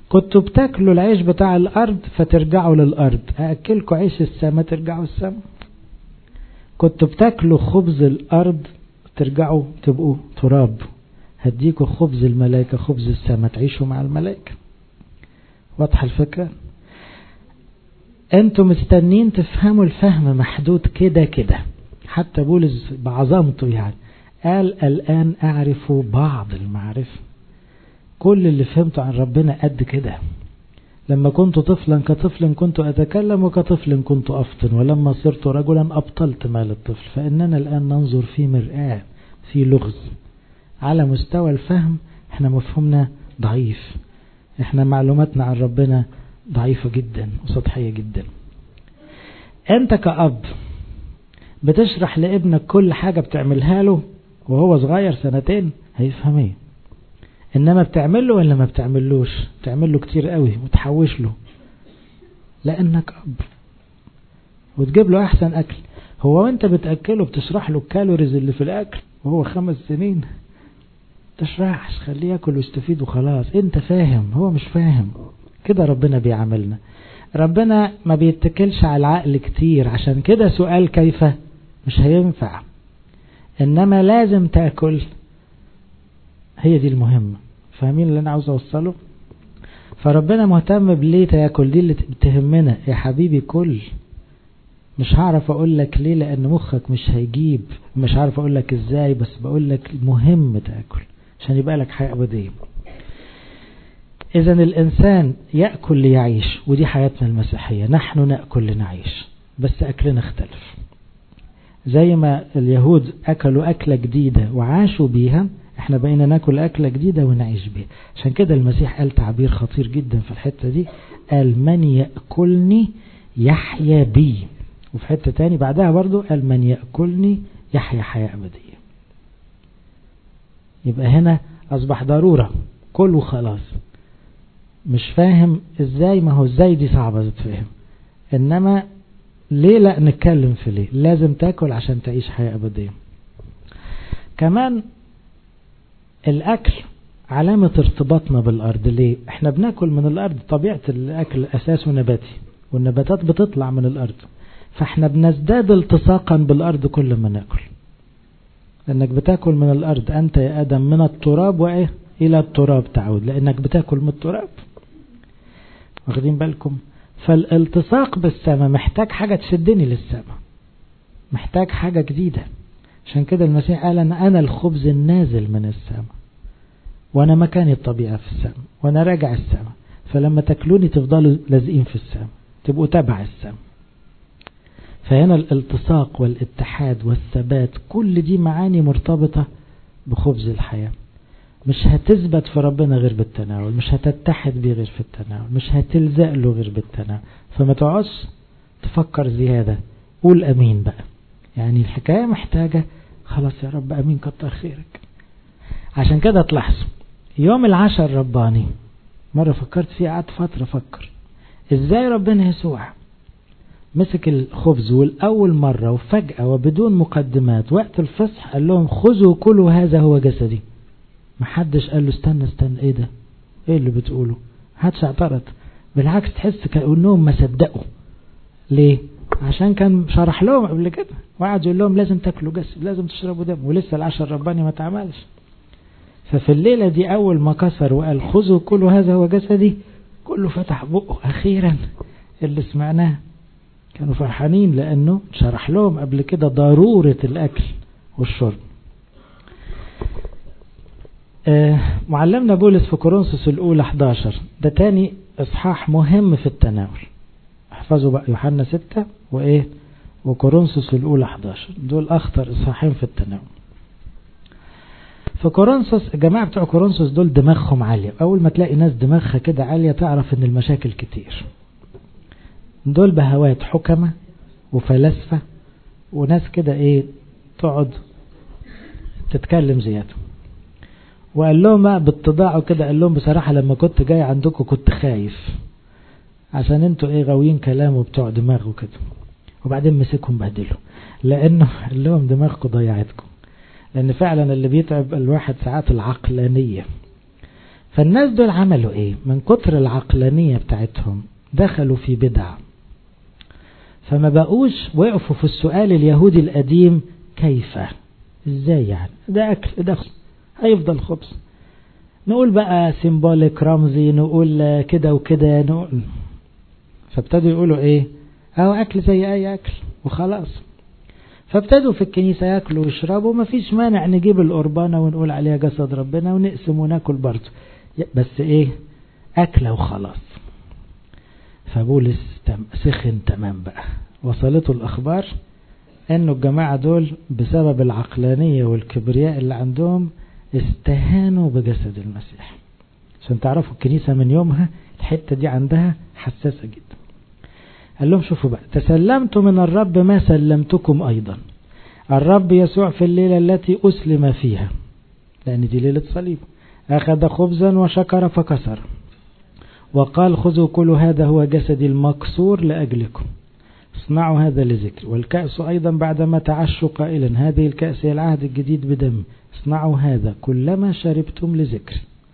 كنتوا بتاكلوا العيش بتاع الأرض فترجعوا للأرض، هأكلكوا عيش السماء ترجعوا السماء. كنتوا بتاكلوا خبز الأرض ترجعوا تبقوا تراب، هديكوا خبز الملائكة خبز السماء تعيشوا مع الملائكة. واضحة الفكرة؟ انتوا مستنين تفهموا الفهم محدود كده كده. حتى بولس بعظمته يعني قال الآن أعرف بعض المعرفة. كل اللي فهمته عن ربنا قد كده. لما كنت طفلا كطفل كنت أتكلم وكطفل كنت أفطن، ولما صرت رجلا أبطلت مال الطفل، فإننا الآن ننظر في مرآة في لغز. على مستوى الفهم احنا مفهومنا ضعيف، احنا معلوماتنا عن ربنا ضعيفة جدا وسطحية جدا. انت كأب بتشرح لابنك كل حاجة بتعملها له وهو صغير سنتين هيفهم ايه، انما بتعمله ولا ما بتعملوش؟ بتعمله كتير قوي وتحوش له لانك اب وتجيب له احسن اكل. هو وانت بتأكله بتشرح له الكالوريز اللي في الاكل وهو خمس سنين؟ تشرحش، خليه ياكل ويستفيد وخلاص. انت فاهم هو مش فاهم. كده ربنا بيعاملنا. ربنا ما بيتكلش على العقل كتير، عشان كده سؤال كيف مش هينفع، انما لازم تأكل. هي دي المهمة. فاهمين اللي انا عاوز اوصله؟ فربنا مهتم بليه تأكل، دي اللي بتهمنا يا حبيبي. كل مش هعرف اقول لك ليه لان مخك مش هيجيب، مش عارف اقول لك ازاي، بس بقول لك مهم تأكل عشان يبقى لك حياة أبدية. إذا الإنسان يأكل ليعيش، ودي حياتنا المسيحية. نحن نأكل لنعيش، بس أكلنا اختلف. زي ما اليهود أكلوا أكلة جديدة وعاشوا بيها، احنا بقينا نأكل أكلة جديدة ونعيش بيها. عشان كده المسيح قال تعبير خطير جدا في الحتة دي، قال من يأكلني يحيا بي. وفي حتة تاني بعدها برضو قال من يأكلني يحيا حياة أبدية. يبقى هنا أصبح ضرورة كل وخلاص. مش فاهم ازاي؟ ما هو ازاي دي صعبة تتفهم، انما ليه لا نتكلم في ليه. لازم تاكل عشان تعيش حياة أبدية. كمان الأكل علامة ارتباطنا بالأرض. ليه؟ احنا بناكل من الأرض، طبيعة الأكل أساسه نباتي والنباتات بتطلع من الأرض، فاحنا بنزداد التصاقا بالأرض كل ما ناكل، لأنك بتاكل من الأرض. أنت يا آدم من التراب وإيه إلى التراب تعود، لأنك بتاكل من التراب. واخدين بالكم؟ فالالتصاق بالسماء محتاج حاجة تشدني للسماء، محتاج حاجة جديدة. عشان كده المسيح قال أنا, أنا الخبز النازل من السماء، وأنا مكاني الطبيعة في السماء، وأنا راجع السماء. فلما تاكلوني تفضلوا لازقين في السماء، تبقوا تبع السماء. فهنا الالتصاق والاتحاد والثبات كل دي معاني مرتبطة بخبز الحياة. مش هتثبت في ربنا غير بالتناول، مش هتتحد بيه غير في التناول، مش هتلزق له غير بالتناول. فما تقعدش تفكر زيادة، قول أمين بقى. يعني الحكاية محتاجة خلاص يا رب أمين كتر خيرك. عشان كده تلاحظوا يوم العشر رباني مرة فكرت فيه، قعدت فترة فكر ازاي ربنا يسوع مسك الخبز والأول مرة وفجأة وبدون مقدمات وقت الفصح قال لهم خذوا كلوا هذا هو جسدي. محدش قال له استنى استنى ايه ده، ايه اللي بتقوله؟ محدش اعترض، بالعكس تحس كأنهم ما صدقوا. ليه؟ عشان كان شرح لهم قبل كده وقعد يقول لهم لازم تاكلوا جسد، لازم تشربوا دم، ولسه العشر رباني ما تعملش. ففي الليلة دي أول ما كسر وقال خذوا كلوا هذا هو جسدي، كله فتح بقه. أخيرا اللي سمعناه. كانوا فرحانين لأنه شرح لهم قبل كده ضرورة الأكل والشرب. آه معلمنا بولس في كورنثوس الأولى احد عشر، ده تاني إصحاح مهم في التناول. احفظوا بقى يوحنا ستة وإيه وكورنثوس الأولى احد عشر، دول أخطر إصحاحين في التناول. في كورنثوس الجماعة بتوع كورنثوس دول دماغهم عالية. أول ما تلاقي ناس دماغها كده عالية تعرف إن المشاكل كتير. دول بهوات حكمة وفلاسفة وناس كده إيه تقعد تتكلم زيادة. وقال لهم باتضاعوا كده، قال لهم بصراحة لما كنت جاي عندكم كنت خايف عشان انتوا ايه غاويين كلام وبتوع دماغ وكده. وبعدين مسكهم بهدلوا لانه قال لهم دماغكم ضيعتكم، لان فعلا اللي بيتعب الواحد ساعات العقلانية. فالناس دول عملوا ايه؟ من كتر العقلانية بتاعتهم دخلوا في بدع، فما بقوش وقفوا في السؤال اليهودي القديم كيف، ازاي يعني ده اكل ده خبز هيفضل خبز، نقول بقى سيمبوليك رمزي، نقول كده وكده نقول. فابتدوا يقولوا ايه؟ اهو اكل زي اي اكل وخلاص. فابتدوا في الكنيسة ياكلوا ويشربوا، مفيش مانع نجيب القربانة ونقول عليها جسد ربنا ونقسم وناكل برضه، بس ايه؟ اكله وخلاص. فبولس سخن تمام بقى، وصلته الاخبار انه الجماعة دول بسبب العقلانية والكبرياء اللي عندهم استهانوا بجسد المسيح. عشان تعرفوا الكنيسة من يومها الحتة دي عندها حساسة جدا. قال لهم شوفوا بقى، تسلمت من الرب ما سلمتكم أيضا. الرب يسوع في الليلة التي أسلم فيها، لأن دي ليلة صليب، أخذ خبزا وشكر فكسر وقال خذوا كل هذا هو جسدي المكسور لأجلكم، اصنعوا هذا لذكر. والكأس أيضا بعدما تعشوا قائلا هذه الكأس هي العهد الجديد بدم، اصنعوا هذا كلما شربتم لذكر.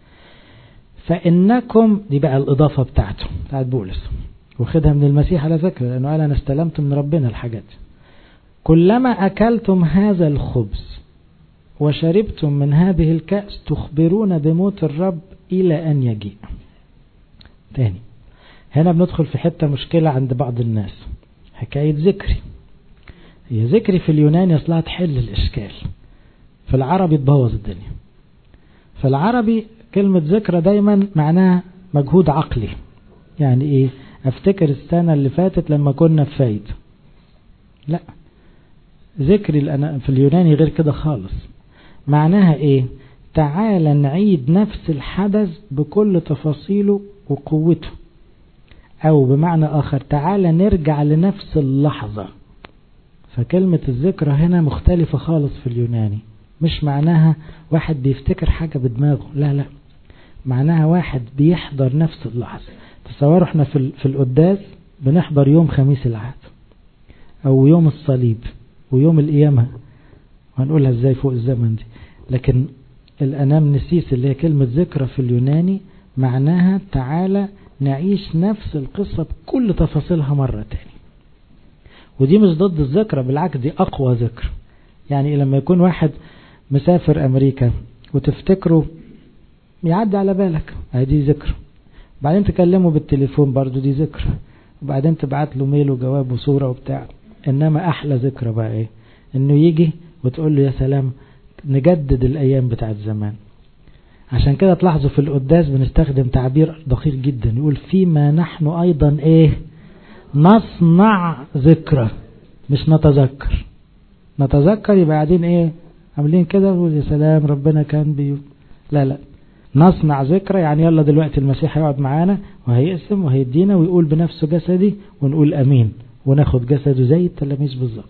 فإنكم، دي بقى الإضافة بتاعته بتاعت بولس، وخدها من المسيح على فكرة، لأنه قال أنا استلمت من ربنا الحاجات. كلما أكلتم هذا الخبز وشربتم من هذه الكأس تخبرون بموت الرب إلى أن يجيء. تاني هنا بندخل في حتة مشكلة عند بعض الناس، حكاية ذكري. هي ذكري في اليونان يصلها تحل الإشكال، في العربي تبوظ الدنيا. في العربي كلمة ذكرى دايما معناها مجهود عقلي. يعني ايه؟ افتكر السنة اللي فاتت لما كنا في فايد. لا، ذكري في اليوناني غير كده خالص. معناها ايه؟ تعال نعيد نفس الحدث بكل تفاصيله وقوته، او بمعنى اخر تعال نرجع لنفس اللحظة. فكلمة الذكرى هنا مختلفة خالص في اليوناني، مش معناها واحد بيفتكر حاجة بدماغه، لا لا، معناها واحد بيحضر نفس اللحظة. تصوروا احنا في, في القداس بنحضر يوم خميس العهد او يوم الصليب ويوم القيامة، وهنقولها ازاي فوق الزمن دي. لكن الانامنسيس اللي هي كلمة ذكرى في اليوناني معناها تعالى نعيش نفس القصة بكل تفاصيلها مرة تاني. ودي مش ضد الذكرى، بالعكس دي اقوى ذكر. يعني لما يكون واحد مسافر امريكا وتفتكره يعدي على بالك، هذه ذكرى. بعدين تكلمه بالتليفون برضو دي ذكرى، وبعدين تبعت له ميل وجواب وصورة وبتاع. انما احلى ذكرى بقى ايه؟ انه يجي وتقول له يا سلام نجدد الايام بتاعت زمان. عشان كده تلاحظوا في القداس بنستخدم تعبير دقيق جدا، يقول فيما نحن ايضا ايه؟ نصنع ذكرى، مش نتذكر. نتذكر يبقى قاعدين ايه؟ عاملين كده ويقول يا سلام ربنا كان بيو. لا لا، نصنع ذكرى يعني يلا دلوقتي المسيح يقعد معانا وهيقسم وهيدينا ويقول بنفسه جسدي، ونقول امين وناخد جسده زي التلاميذ بالظبط.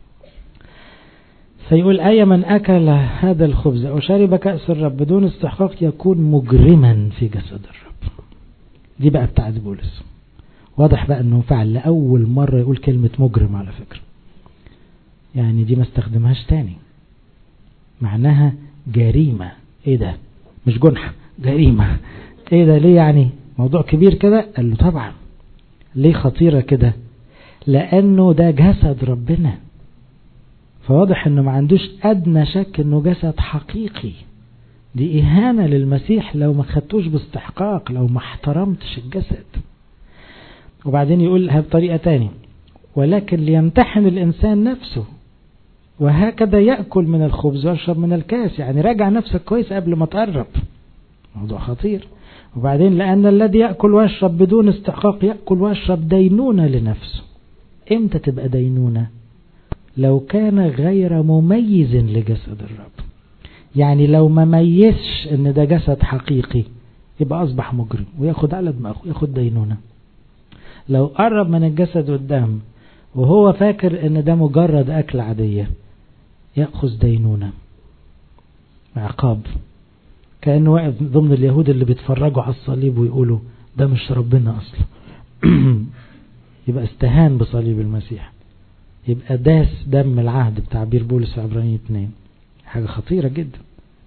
فيقول أي من أكل هذا الخبز أو شرب كأس الرب بدون استحقاق يكون مجرما في جسد الرب. دي بقى بتاعت بولس. واضح بقى أنه فعل لأول مرة يقول كلمة مجرم على فكرة، يعني دي ما استخدمهاش تاني. معناها جريمة. ايه ده؟ مش جنحة، جريمة. ايه ده؟ ليه يعني موضوع كبير كده؟ قال له طبعا. ليه خطيرة كده؟ لأنه ده جسد ربنا، فواضح انه ما عندوش ادنى شك انه جسد حقيقي. دي اهانة للمسيح لو ما خدتوش باستحقاق، لو ما احترمتش الجسد. وبعدين يقولها بطريقة تانية، ولكن ليمتحن الانسان نفسه وهكذا يأكل من الخبز ويشرب من الكاس. يعني راجع نفسك كويس قبل ما تقرب، موضوع خطير. وبعدين لأن الذي يأكل ويشرب بدون استحقاق يأكل ويشرب دينونة لنفسه. امتى تبقى دينونة؟ لو كان غير مميز لجسد الرب. يعني لو ما ميزش ان ده جسد حقيقي يبقى اصبح مجرم وياخد على دماغه، ياخد دينونة. لو قرب من الجسد والدم وهو فاكر ان ده مجرد اكل عادية يأخذ دينونة، عقاب. كأنه واقف ضمن اليهود اللي بيتفرجوا على الصليب ويقولوا ده مش ربنا اصلا. يبقى استهان بصليب المسيح، يبقى داس دم العهد بتعبير بولس في عبرانيين اتنين. حاجة خطيرة جدا.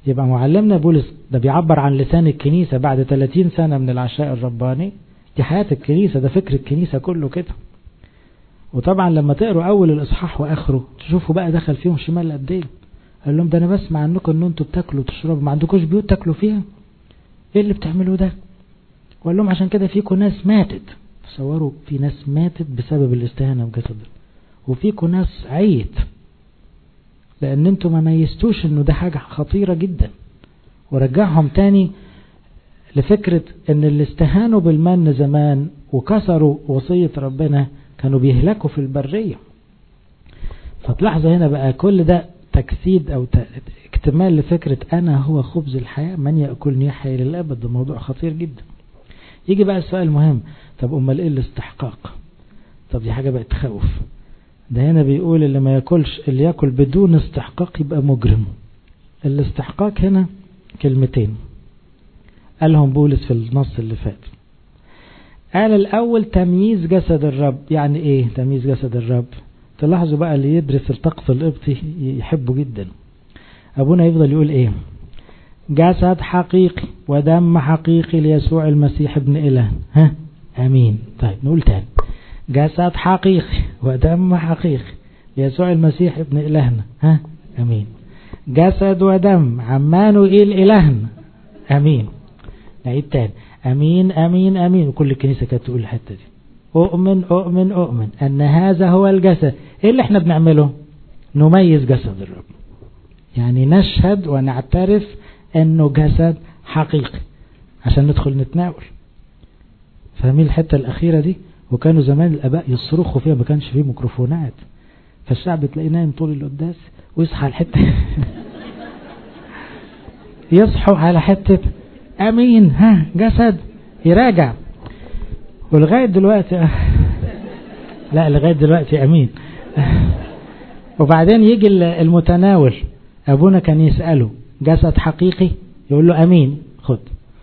يبقى معلمنا بولس ده بيعبر عن لسان الكنيسة بعد ثلاثين سنة من العشاء الرباني. دي حياة الكنيسة، ده فكر الكنيسة كله كده. وطبعا لما تقروا أول الإصحاح وآخره تشوفوا بقى دخل فيهم شمال قد إيه. قال لهم ده أنا بسمع عنكم إن أنتوا بتاكلوا وتشربوا، ما عندكوش بيوت تاكلوا فيها؟ إيه اللي بتعملوا ده؟ وقال لهم عشان كده فيكم ناس ماتت. تصوروا في ناس ماتت بسبب الاستهانة بجسد، وفيكم ناس عيت لأن أنتوا ما ميزتوش إنه ده حاجة خطيرة جدا. ورجعهم تاني لفكرة إن اللي استهانوا بالمن زمان وكسروا وصية ربنا كانوا بيهلكوا في البرية. فتلاحظوا هنا بقى كل ده تجسيد أو اكتمال لفكرة أنا هو خبز الحياة، من يأكلني يحيى للأبد. ده موضوع خطير جدا. يجي بقى السؤال المهم، طب أمال إيه الاستحقاق؟ طب دي حاجة بقت تخوف. ده هنا بيقول اللي ما يأكلش، اللي يأكل بدون استحقاق يبقى مجرم. الاستحقاق هنا كلمتين قالهم بولس في النص اللي فات. قال الأول تمييز جسد الرب. يعني إيه تمييز جسد الرب؟ تلاحظوا بقى اللي يدرس الطقس القبطي يحبه جدا. أبونا يفضل يقول إيه؟ جسد حقيقي ودم حقيقي ليسوع المسيح ابن إله. ها أمين. طيب نقول تاني، جسد حقيقي ودم حقيقي ليسوع المسيح ابن إلهنا. ها أمين. جسد ودم عمانوئيل إلهنا. أمين. نعيد تاني، أمين أمين أمين. وكل الكنيسة كانت تقول الحتة دي، أؤمن أؤمن أؤمن أن هذا هو الجسد. إيه اللي احنا بنعمله؟ نميز جسد الرب، يعني نشهد ونعترف أنه جسد حقيقي عشان ندخل نتناول. فاهمين الحتة الأخيرة دي؟ وكانوا زمان الآباء يصرخوا فيها، ما كانش فيه ميكروفونات، فالشعب تلاقيه نايم طول القداس ويصحى الحتة يصحوا على حتة أمين ها جسد، يراجع. ولغاية دلوقتي لا لغاية دلوقتي أمين. وبعدين يجي المتناول، أبونا كان يسأله جسد حقيقي، يقول له أمين خد،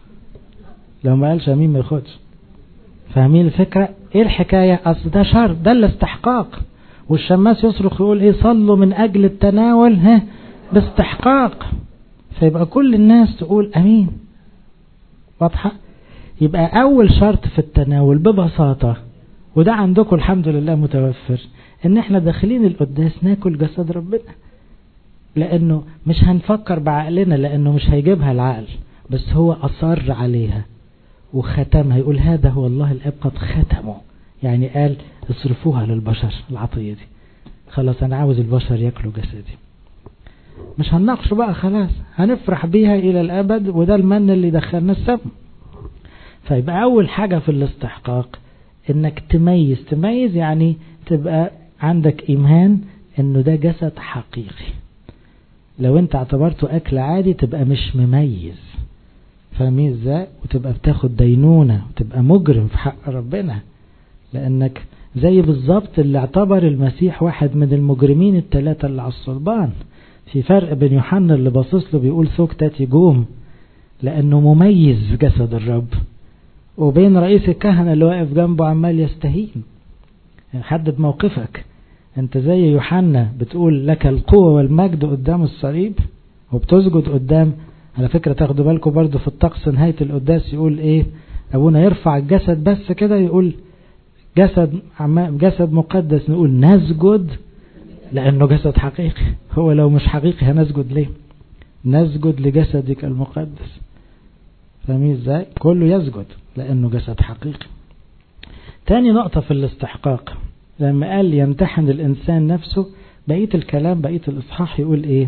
لو ما قالش أمين ما ياخدش. فاهمين الفكرة؟ إيه الحكاية؟ أصل ده شرط، ده الاستحقاق. والشماس يصرخ يقول إيه؟ صلوا من أجل التناول ها باستحقاق. فيبقى كل الناس تقول أمين. واضحة؟ يبقى أول شرط في التناول ببساطة، وده عندكم الحمد لله متوفر، إن احنا داخلين القداس ناكل جسد ربنا. لأنه مش هنفكر بعقلنا، لأنه مش هيجيبها العقل، بس هو أصر عليها وختمها. يقول هذا هو الله الأب قد ختمه، يعني قال اصرفوها للبشر العطية دي. خلاص أنا عاوز البشر يأكلوا جسدي، مش هنناقش بقى، خلاص هنفرح بيها إلى الأبد، وده المن اللي دخلنا السم. فيبقى أول حاجة في الاستحقاق إنك تميز. تميز يعني تبقى عندك إيمان إنه ده جسد حقيقي. لو أنت اعتبرته أكل عادي تبقى مش مميز. فاهمين إزاي؟ وتبقى بتاخد دينونة وتبقى مجرم في حق ربنا، لأنك زي بالظبط اللي اعتبر المسيح واحد من المجرمين الثلاثة اللي على الصلبان. في فرق بين يوحنا اللي باصص له بيقول ثوك تاتي جوم لأنه مميز جسد الرب، وبين رئيس الكهنة اللي واقف جنبه عمال يستهين. يعني حدد موقفك. انت زي يوحنا بتقول لك القوة والمجد قدام الصليب، وبتسجد قدام. على فكرة تاخدوا بالكم برضو في الطقس نهاية القداس يقول ايه؟ ابونا يرفع الجسد بس كده يقول جسد جسد مقدس، نقول نسجد لأنه جسد حقيقي. هو لو مش حقيقي هنسجد ليه؟ نسجد لجسدك المقدس. فاهمين ازاي؟ كله يسجد لأنه جسد حقيقي. تاني نقطة في الاستحقاق، لما قال يمتحن الإنسان نفسه، بقية الكلام بقية الإصحاح يقول ايه؟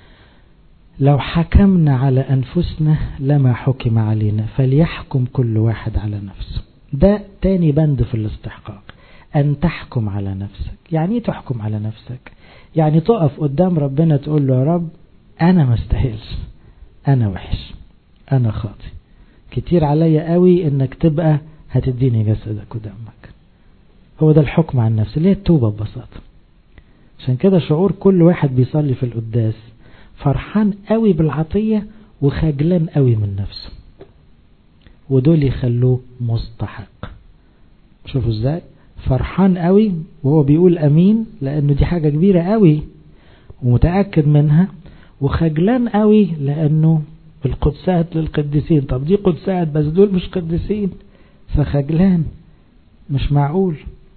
لو حكمنا على أنفسنا لما حكم علينا، فليحكم كل واحد على نفسه. ده تاني بند في الاستحقاق، أن تحكم على نفسك. يعني ايه تحكم على نفسك؟ يعني تقف قدام ربنا تقول له يا رب أنا ما استاهلش، أنا وحش، أنا خاطي، كتير عليا قوي إنك تبقى هتديني جسدك ودمك. هو ده الحكم عن النفس اللي هي التوبة ببساطة. عشان كده شعور كل واحد بيصلي في القداس فرحان قوي بالعطية وخجلان قوي من نفسه، ودول يخلوه مستحق. شوفوا ازاي؟ فرحان قوي وهو بيقول امين لانه دي حاجة كبيرة قوي ومتأكد منها، وخجلان قوي لأنه القدسات للقديسين. طب دي قدسات بس دول مش قديسين، فخجلان مش معقول.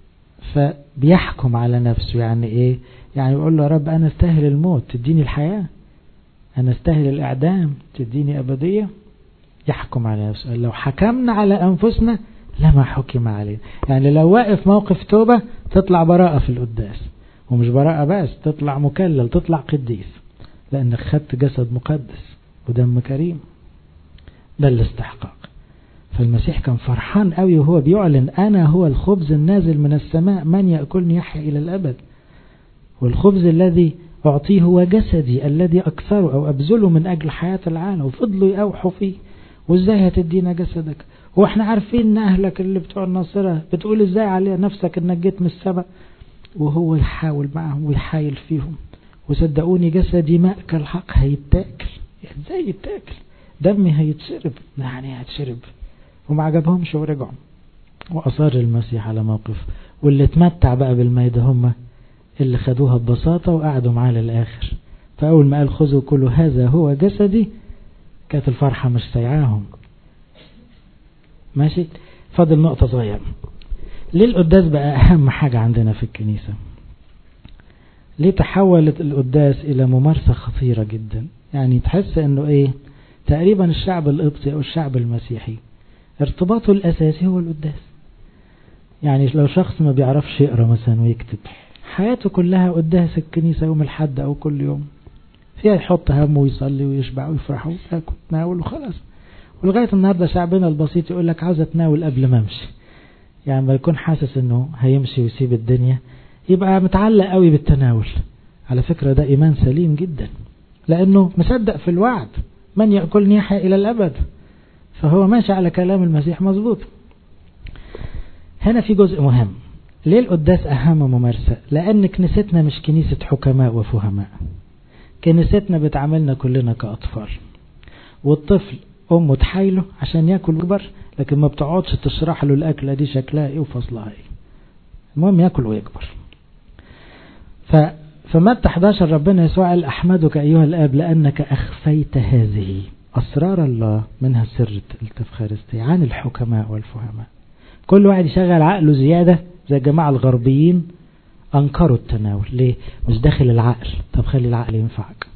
فبيحكم على نفسه. يعني ايه؟ يعني يقول له يا رب انا استاهل الموت تديني الحياة، انا استاهل الاعدام تديني ابدية. يحكم على نفسه. لو حكمنا على انفسنا لما حكم علينا. يعني لو واقف موقف توبة تطلع براءة في القداس، ومش براءة بس، تطلع مكلل، تطلع قديس، لانك خدت جسد مقدس ودم كريم. ده الاستحقاق. فالمسيح كان فرحان قوي وهو بيعلن أنا هو الخبز النازل من السماء، من يأكلني يحيا إلى الأبد، والخبز الذي أعطيه هو جسدي الذي أكثره أو أبذله من أجل حياة العالم. وفضلوا يأوحوا فيه، وإزاي هتدينا جسدك وإحنا عارفين إن أهلك اللي بتوع الناصرة بتقول إزاي على نفسك إنك جيت من السماء. وهو يحاول معهم ويحايل فيهم. وصدقوني جسدي مأكل حق هيتاكل. إزاي يتاكل؟ دمي هيتشرب. يعني هيتشرب. وما عجبهمش ورجعوا. وأصر المسيح على موقف. واللي اتمتع بقى بالميدة هم اللي خدوها ببساطة وقعدوا معاه للآخر. فأول ما قال خذوا كل هذا هو جسدي، كانت الفرحة مش سيعاهم. ماشي. فاضل نقطة صغيرة. ليه القداس بقى أهم حاجة عندنا في الكنيسة؟ ليه تحولت القداس إلى ممارسة خطيرة جدا؟ يعني تحس أنه إيه، تقريبا الشعب القبطي أو الشعب المسيحي ارتباطه الأساسي هو القداس. يعني لو شخص ما بيعرفش يقرأ مثلا ويكتب، حياته كلها قداس الكنيسة يوم الحد أو كل يوم، فيها يحط همه ويصلي ويشبع ويفرح ويأكل ويتناول وخلاص. ولغاية النهاردة شعبنا البسيط يقول لك عاوز أتناول قبل ما أمشي. يعني ما يكون حاسس أنه هيمشي ويسيب الدنيا يبقى متعلق قوي بالتناول. على فكرة ده إيمان سليم جدا، لأنه مصدق في الوعد من يأكلني يحيا إلى الأبد. فهو ماشي على كلام المسيح مظبوط. هنا في جزء مهم. ليه القداس أهم ممارسة؟ لأن كنيستنا مش كنيسة حكماء وفهماء. كنيستنا بتعاملنا كلنا كأطفال، والطفل أمه تحايله عشان يأكل ويكبر، لكن ما بتقعدش تشرح له الأكلة دي شكلها إيه وفصلها إيه. المهم يأكل ويكبر. ف فمتى حداشر ربنا يسوع قال أحمدك أيها الآب لأنك أخفيت هذه أسرار الله منها سر التفخارستي عن الحكماء والفهماء. كل واحد يشغل عقله زيادة زي الجماعة الغربيين أنكروا التناول. ليه؟ مش داخل العقل. طب خلي العقل ينفعك.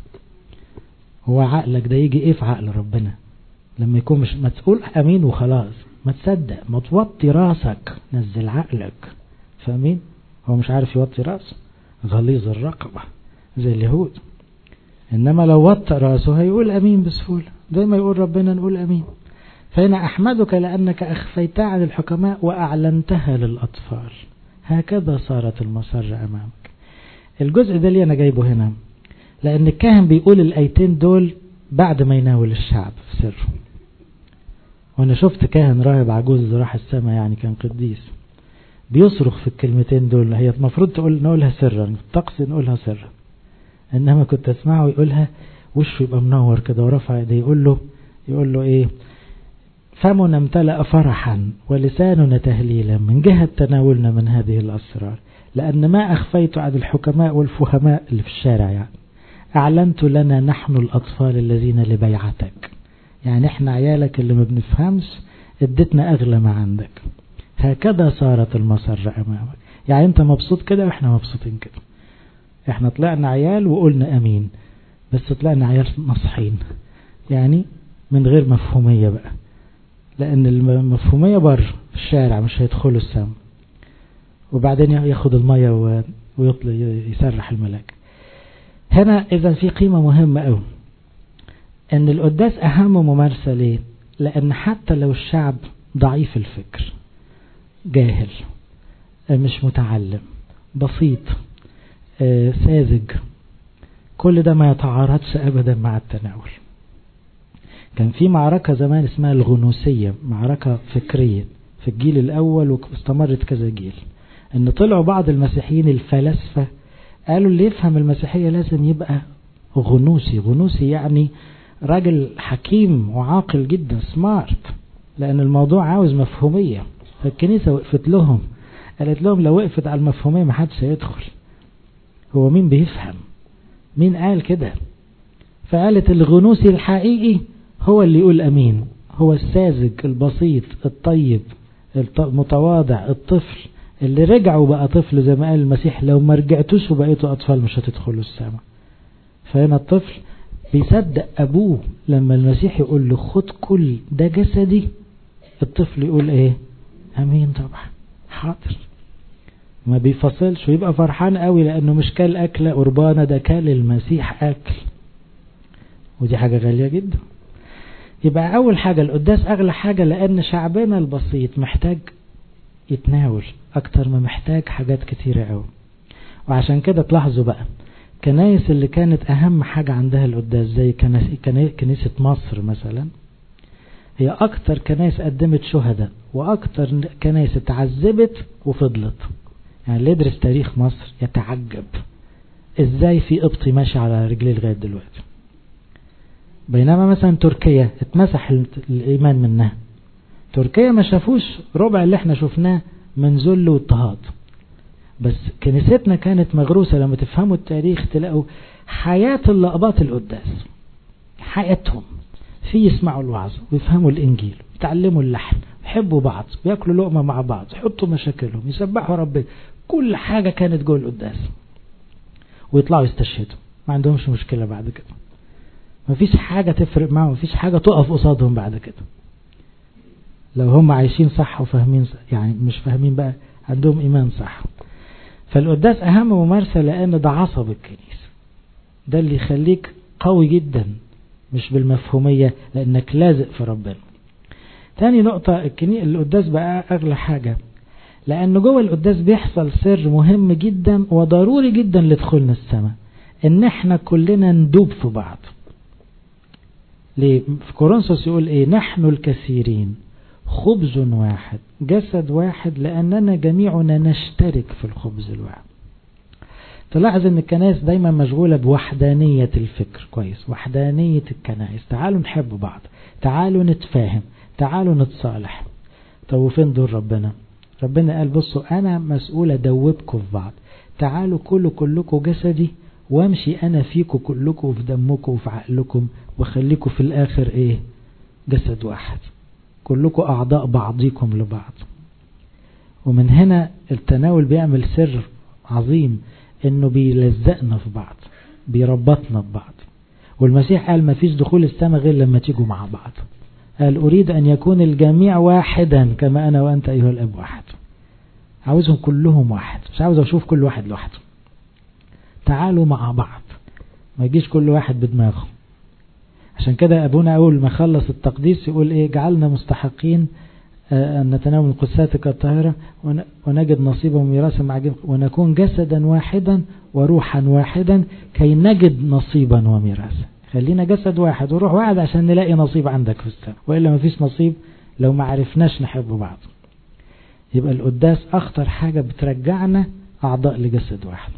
هو عقلك ده يجي إيه في عقل ربنا لما يكون مش ما تقول أمين وخلاص، ما تصدق، ما توطي راسك، نزل عقلك. فأمين؟ هو مش عارف يوطي راسه، غليظ الرقبة زي اليهود. إنما لو وطى راسه هيقول أمين بسهولة، زي ما يقول ربنا نقول أمين. فهنا أحمدك لأنك أخفيتها عن الحكماء وأعلنتها للأطفال، هكذا صارت المسرة أمامك. الجزء ده اللي أنا جايبه هنا لأن الكاهن بيقول الآيتين دول بعد ما يناول الشعب في سره. وأنا شفت كاهن راهب عجوز راح السماء، يعني كان قديس، بيصرخ في الكلمتين دول. هي المفروض تقول نقولها سرا، الطقس نقولها سرا، إنما كنت أسمعه يقولها وشه يبقى منور كده ورفع يديه يقول له يقول له إيه؟ فمنا امتلأ فرحا ولساننا تهليلا من جهة تناولنا من هذه الأسرار، لأن ما أخفيت عن الحكماء والفهماء اللي في الشارع يعني أعلنت لنا نحن الأطفال الذين لبيعتك. يعني احنا عيالك اللي ما بنفهمش ادتنا أغلى ما عندك. هكذا صارت المسرة أمامك. يعني انت مبسوط كده واحنا مبسوطين كده. احنا طلعنا عيال وقلنا أمين، بس طلعنا عيال نصحين، يعني من غير مفهومية بقى، لأن المفهومية بره في الشارع مش هيدخلوا السم. وبعدين ياخد المية ويطلع يسرح الملاك. هنا إذا في قيمة مهمة أوي أن القداس أهم ممارسة. ليه؟ لأن حتى لو الشعب ضعيف الفكر، جاهل، مش متعلم، بسيط، ساذج، كل ده ما يتعارضش أبدا مع التناول. كان في معركة زمان اسمها الغنوسية، معركة فكرية في الجيل الأول واستمرت كذا جيل، أن طلعوا بعض المسيحيين الفلاسفة قالوا اللي يفهم المسيحية لازم يبقى غنوسي. غنوسي يعني راجل حكيم وعاقل جدا، سمارت، لأن الموضوع عاوز مفهومية. فالكنيسة وقفت لهم، قالت لهم لو وقفت على المفهومية ما حدش هيدخل. هو مين بيفهم؟ مين قال كده؟ فقالت الغنوسي الحقيقي هو اللي يقول أمين، هو الساذج البسيط الطيب المتواضع الطفل اللي رجع وبقى طفل زي ما قال المسيح لو ما رجعتوش وبقيتوا أطفال مش هتدخلوا السماء. فهنا الطفل بيصدق أبوه لما المسيح يقول له خد كل ده جسدي، الطفل يقول ايه؟ أمين طبعا حاضر، ما بيفصلش ويبقى فرحان قوي لأنه مش كال أكلة قربانة، ده كال المسيح أكل، ودي حاجة غالية جدا. يبقى أول حاجة القداس أغلى حاجة لأن شعبنا البسيط محتاج يتناول أكتر ما محتاج حاجات كتيرة قوي. وعشان كده تلاحظوا بقى كنايس اللي كانت أهم حاجة عندها القداس زي كنيسة مصر مثلا، هي أكتر كنايس قدمت شهداء وأكتر كنايس اتعذبت وفضلت. يعني اللي يدرس تاريخ مصر يتعجب إزاي في قبطي ماشي على رجليه لغاية دلوقتي، بينما مثلا تركيا اتمسح الإيمان منها. تركيا ما شافوش ربع اللي احنا شفناه من ذل واضطهاد، بس كنيستنا كانت مغروسة. لما تفهموا التاريخ تلاقوا حياة اللقبات القداس، حياتهم في يسمعوا الوعظ ويفهموا الإنجيل ويتعلموا اللحن، يحبوا بعض ويأكلوا لقمة مع بعض، يحطوا مشاكلهم، يسبحوا ربنا، كل حاجة كانت جوه القداس، ويطلعوا يستشهدوا ما عندهمش مشكلة بعد كده. ما فيش حاجة تفرق معهم، ما فيش حاجة تقف قصادهم بعد كده لو هم عايشين صح وفاهمين صح. يعني مش فاهمين بقى، عندهم إيمان صح. فالقداس أهم ممارسة لأن ده عصب الكنيسة، ده اللي يخليك قوي جدا مش بالمفهومية لأنك لازق في ربنا. تاني نقطة القداس بقى أغلى حاجة لأن جوه القداس بيحصل سر مهم جدا وضروري جدا لدخولنا السماء، إن احنا كلنا ندوب في بعض. ليه؟ في كورنثوس يقول ايه؟ نحن الكثيرين خبز واحد جسد واحد لأننا جميعنا نشترك في الخبز الواحد. تلاحظ ان الكنائس دايما مشغولة بوحدانية الفكر، كويس، وحدانية الكنائس، تعالوا نحب بعض، تعالوا نتفاهم، تعالوا نتصالح. طب وفين دور ربنا؟ ربنا قال بصوا انا مسؤول ادوبكم في بعض، تعالوا كلوا كلكم جسدي وامشي انا فيكم كلكم وفي دمكم وفي عقلكم وخليكم في الاخر ايه؟ جسد واحد، كلكم اعضاء بعضيكم لبعض. ومن هنا التناول بيعمل سر عظيم انه بيلزقنا في بعض، بيربطنا ببعض. والمسيح قال ما فيش دخول السماء غير لما تيجوا مع بعض. قال اريد ان يكون الجميع واحدا كما انا وانت ايها الاب واحد. عاوزهم كلهم واحد، مش عاوز اشوف كل واحد لوحده. تعالوا مع بعض، ما يجيش كل واحد بدماغه. عشان كده ابونا اول ما خلص التقديس يقول ايه؟ جعلنا مستحقين أن نتناول من قدساتك الطاهرة ونجد نصيبا وميراثا مع جميع، ونكون جسدا واحدا وروحا واحدا كي نجد نصيبا وميراثا. خلينا جسد واحد وروح واحد عشان نلاقي نصيب عندك في السماء، وإلا ما فيش نصيب لو ما عرفناش نحب بعض. يبقى القداس أخطر حاجة بترجعنا أعضاء لجسد واحد.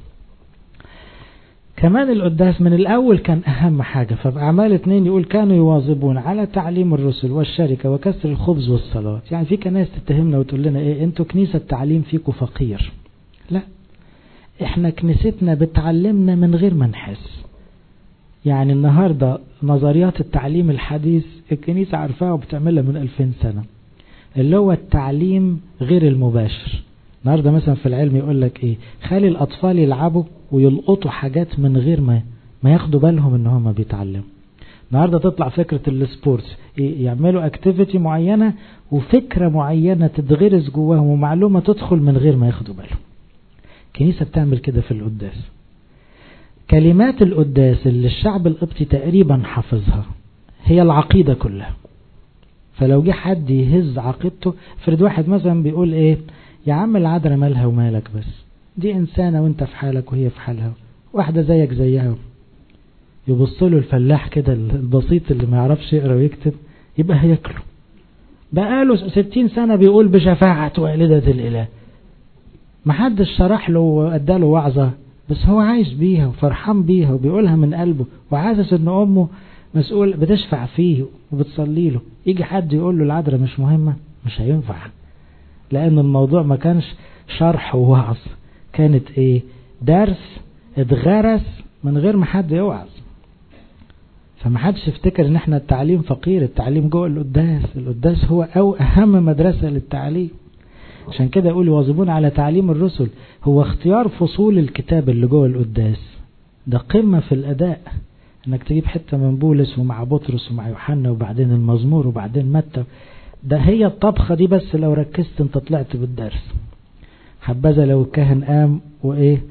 كمان القداس من الأول كان أهم حاجة. فبأعمال اتنين يقول كانوا يواظبون على تعليم الرسل والشركة وكسر الخبز والصلاة. يعني في كناس تتهمنا وتقول لنا ايه؟ انتوا كنيسة التعليم فيكوا فقير. لا، احنا كنيستنا بتعلمنا من غير ما نحس. يعني النهاردة نظريات التعليم الحديث الكنيسة عارفاها وبتعملها من ألفين سنة، اللي هو التعليم غير المباشر. النهاردة مثلا في العلم يقول لك ايه؟ خلي الأطفال يلعبوا ويلقطوا حاجات من غير ما ما ياخدوا بالهم ان هم بيتعلموا. النهاردة تطلع فكرة السبورتس، يعملوا اكتيفيتي معينة وفكرة معينة تتغرس جواهم ومعلومة تدخل من غير ما ياخدوا بالهم. الكنيسة بتعمل كده في القداس. كلمات القداس اللي الشعب القبطي تقريبا حافظها هي العقيدة كلها. فلو جه حد يهز عقيدته، فرد واحد مثلا بيقول ايه؟ يا عم العذراء مالها ومالك، بس دي إنسانة وانت في حالك وهي في حالها، واحدة زيك زيها. يبص له الفلاح كده البسيط اللي ما يعرفش يقرأ ويكتب، يبقى هياكله. بقاله ستين سنة بيقول بشفاعة والدة الإله، ما حدش شرح له واداله وعظة، بس هو عايش بيها وفرحان بيها وبيقولها من قلبه وعاسس ان امه مسؤول بتشفع فيه وبتصلي له. يجي حد يقول له العذراء مش مهمة، مش هينفع، لأن الموضوع ما كانش شرح ووعظ، كانت ايه؟ درس اتغرس من غير ما حد يوعظ. فما حدش يفتكر ان احنا التعليم فقير، التعليم جوه القداس. القداس هو او اهم مدرسة للتعليم. عشان كده يقول يواظبون على تعليم الرسل. هو اختيار فصول الكتاب اللي جوه القداس ده قمة في الاداء، انك تجيب حتة من بولس ومع بطرس ومع يوحنا وبعدين المزمور وبعدين متى. ده هي الطبخة دي، بس لو ركزت انت طلعت بالدرس. حبذا لو الكاهن قام وايه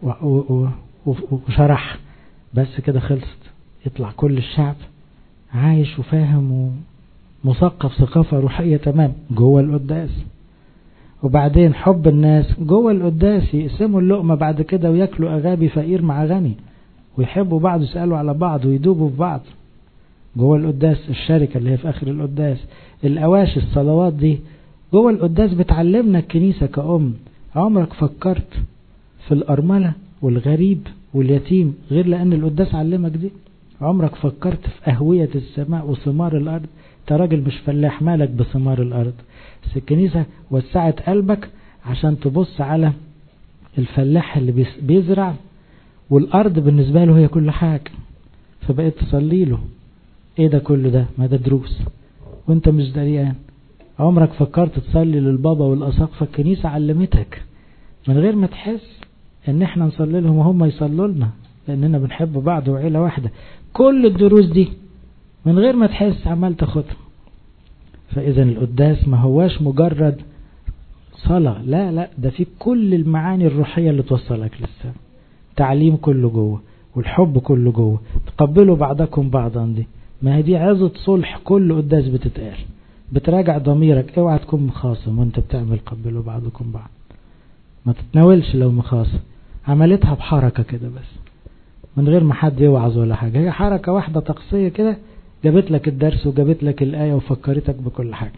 وشرح بس كده خلصت، يطلع كل الشعب عايش وفاهم ومثقف ثقافة روحية تمام جوه القداس. وبعدين حب الناس جوه القداس، يقسموا اللقمة بعد كده وياكلوا أغابي فقير مع غني، ويحبوا بعض ويسألوا على بعض ويدوبوا في بعض جوه القداس. الشركة اللي هي في آخر القداس، الأواشي الصلوات دي جوه القداس بتعلمنا الكنيسة كأم. عمرك فكرت في الأرملة والغريب واليتيم غير لأن القداس علمك دي؟ عمرك فكرت في أهوية السماء وثمار الأرض؟ انت راجل مش فلاح، مالك بثمار الأرض؟ بس الكنيسة وسعت قلبك عشان تبص على الفلاح اللي بيزرع، والأرض بالنسبة له هي كل حاجة، فبقيت تصلي له. ايه ده كله ده؟ ما ده دروس وانت مش دريان. عمرك فكرت تصلي للبابا والأساقفة؟ الكنيسة علمتك من غير ما تحس ان احنا نصلي لهم وهم يصلوا لنا، لاننا بنحب بعض وعيلة واحدة. كل الدروس دي من غير ما تحس عمال تاخدها. فاذا القداس ما هواش مجرد صلاة، لا لا، ده في كل المعاني الروحية اللي توصلك للسماء. تعليم كله جوه، والحب كله جوه. تقبلوا بعضكم بعضا، دي ما هي دي عظة صلح كل قداس بتتقال. بتراجع ضميرك، اوعى تكون مخاصم وانت بتعمل قبلوا بعضكم بعض. ما تتناولش لو مخاصم. عملتها بحركة كده بس من غير ما حد يوعظ ولا حاجة، هي حركة واحدة طقسية كده جابت لك الدرس وجابت لك الآية وفكرتك بكل حاجة.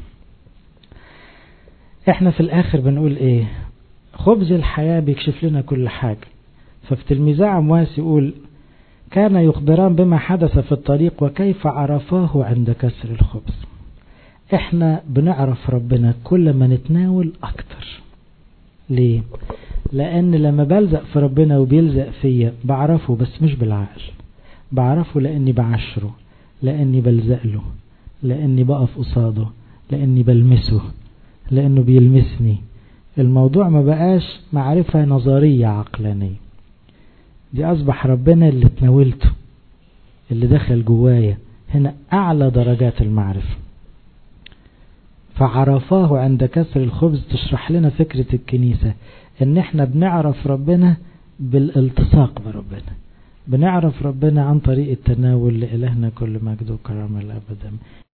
احنا في الاخر بنقول ايه؟ خبز الحياة بيكشف لنا كل حاجة. ففي تلميذي عمواس يقول كان يخبران بما حدث في الطريق وكيف عرفاه عند كسر الخبز. احنا بنعرف ربنا كل ما نتناول اكتر. ليه؟ لان لما بلزق في ربنا وبيلزق فيا بعرفه، بس مش بالعقل. بعرفه لاني بعشره، لاني بلزق له، لاني بقف قصاده، لاني بلمسه، لانه بيلمسني. الموضوع ما بقاش معرفة نظرية عقلانية، دي اصبح ربنا اللي تناولته، اللي دخل جوايا. هنا اعلى درجات المعرفة. فعرفاه عند كسر الخبز تشرح لنا فكرة الكنيسة ان احنا بنعرف ربنا بالالتصاق بربنا، بنعرف ربنا عن طريق التناول. لإلهنا كل مجد وكرامة الأبد.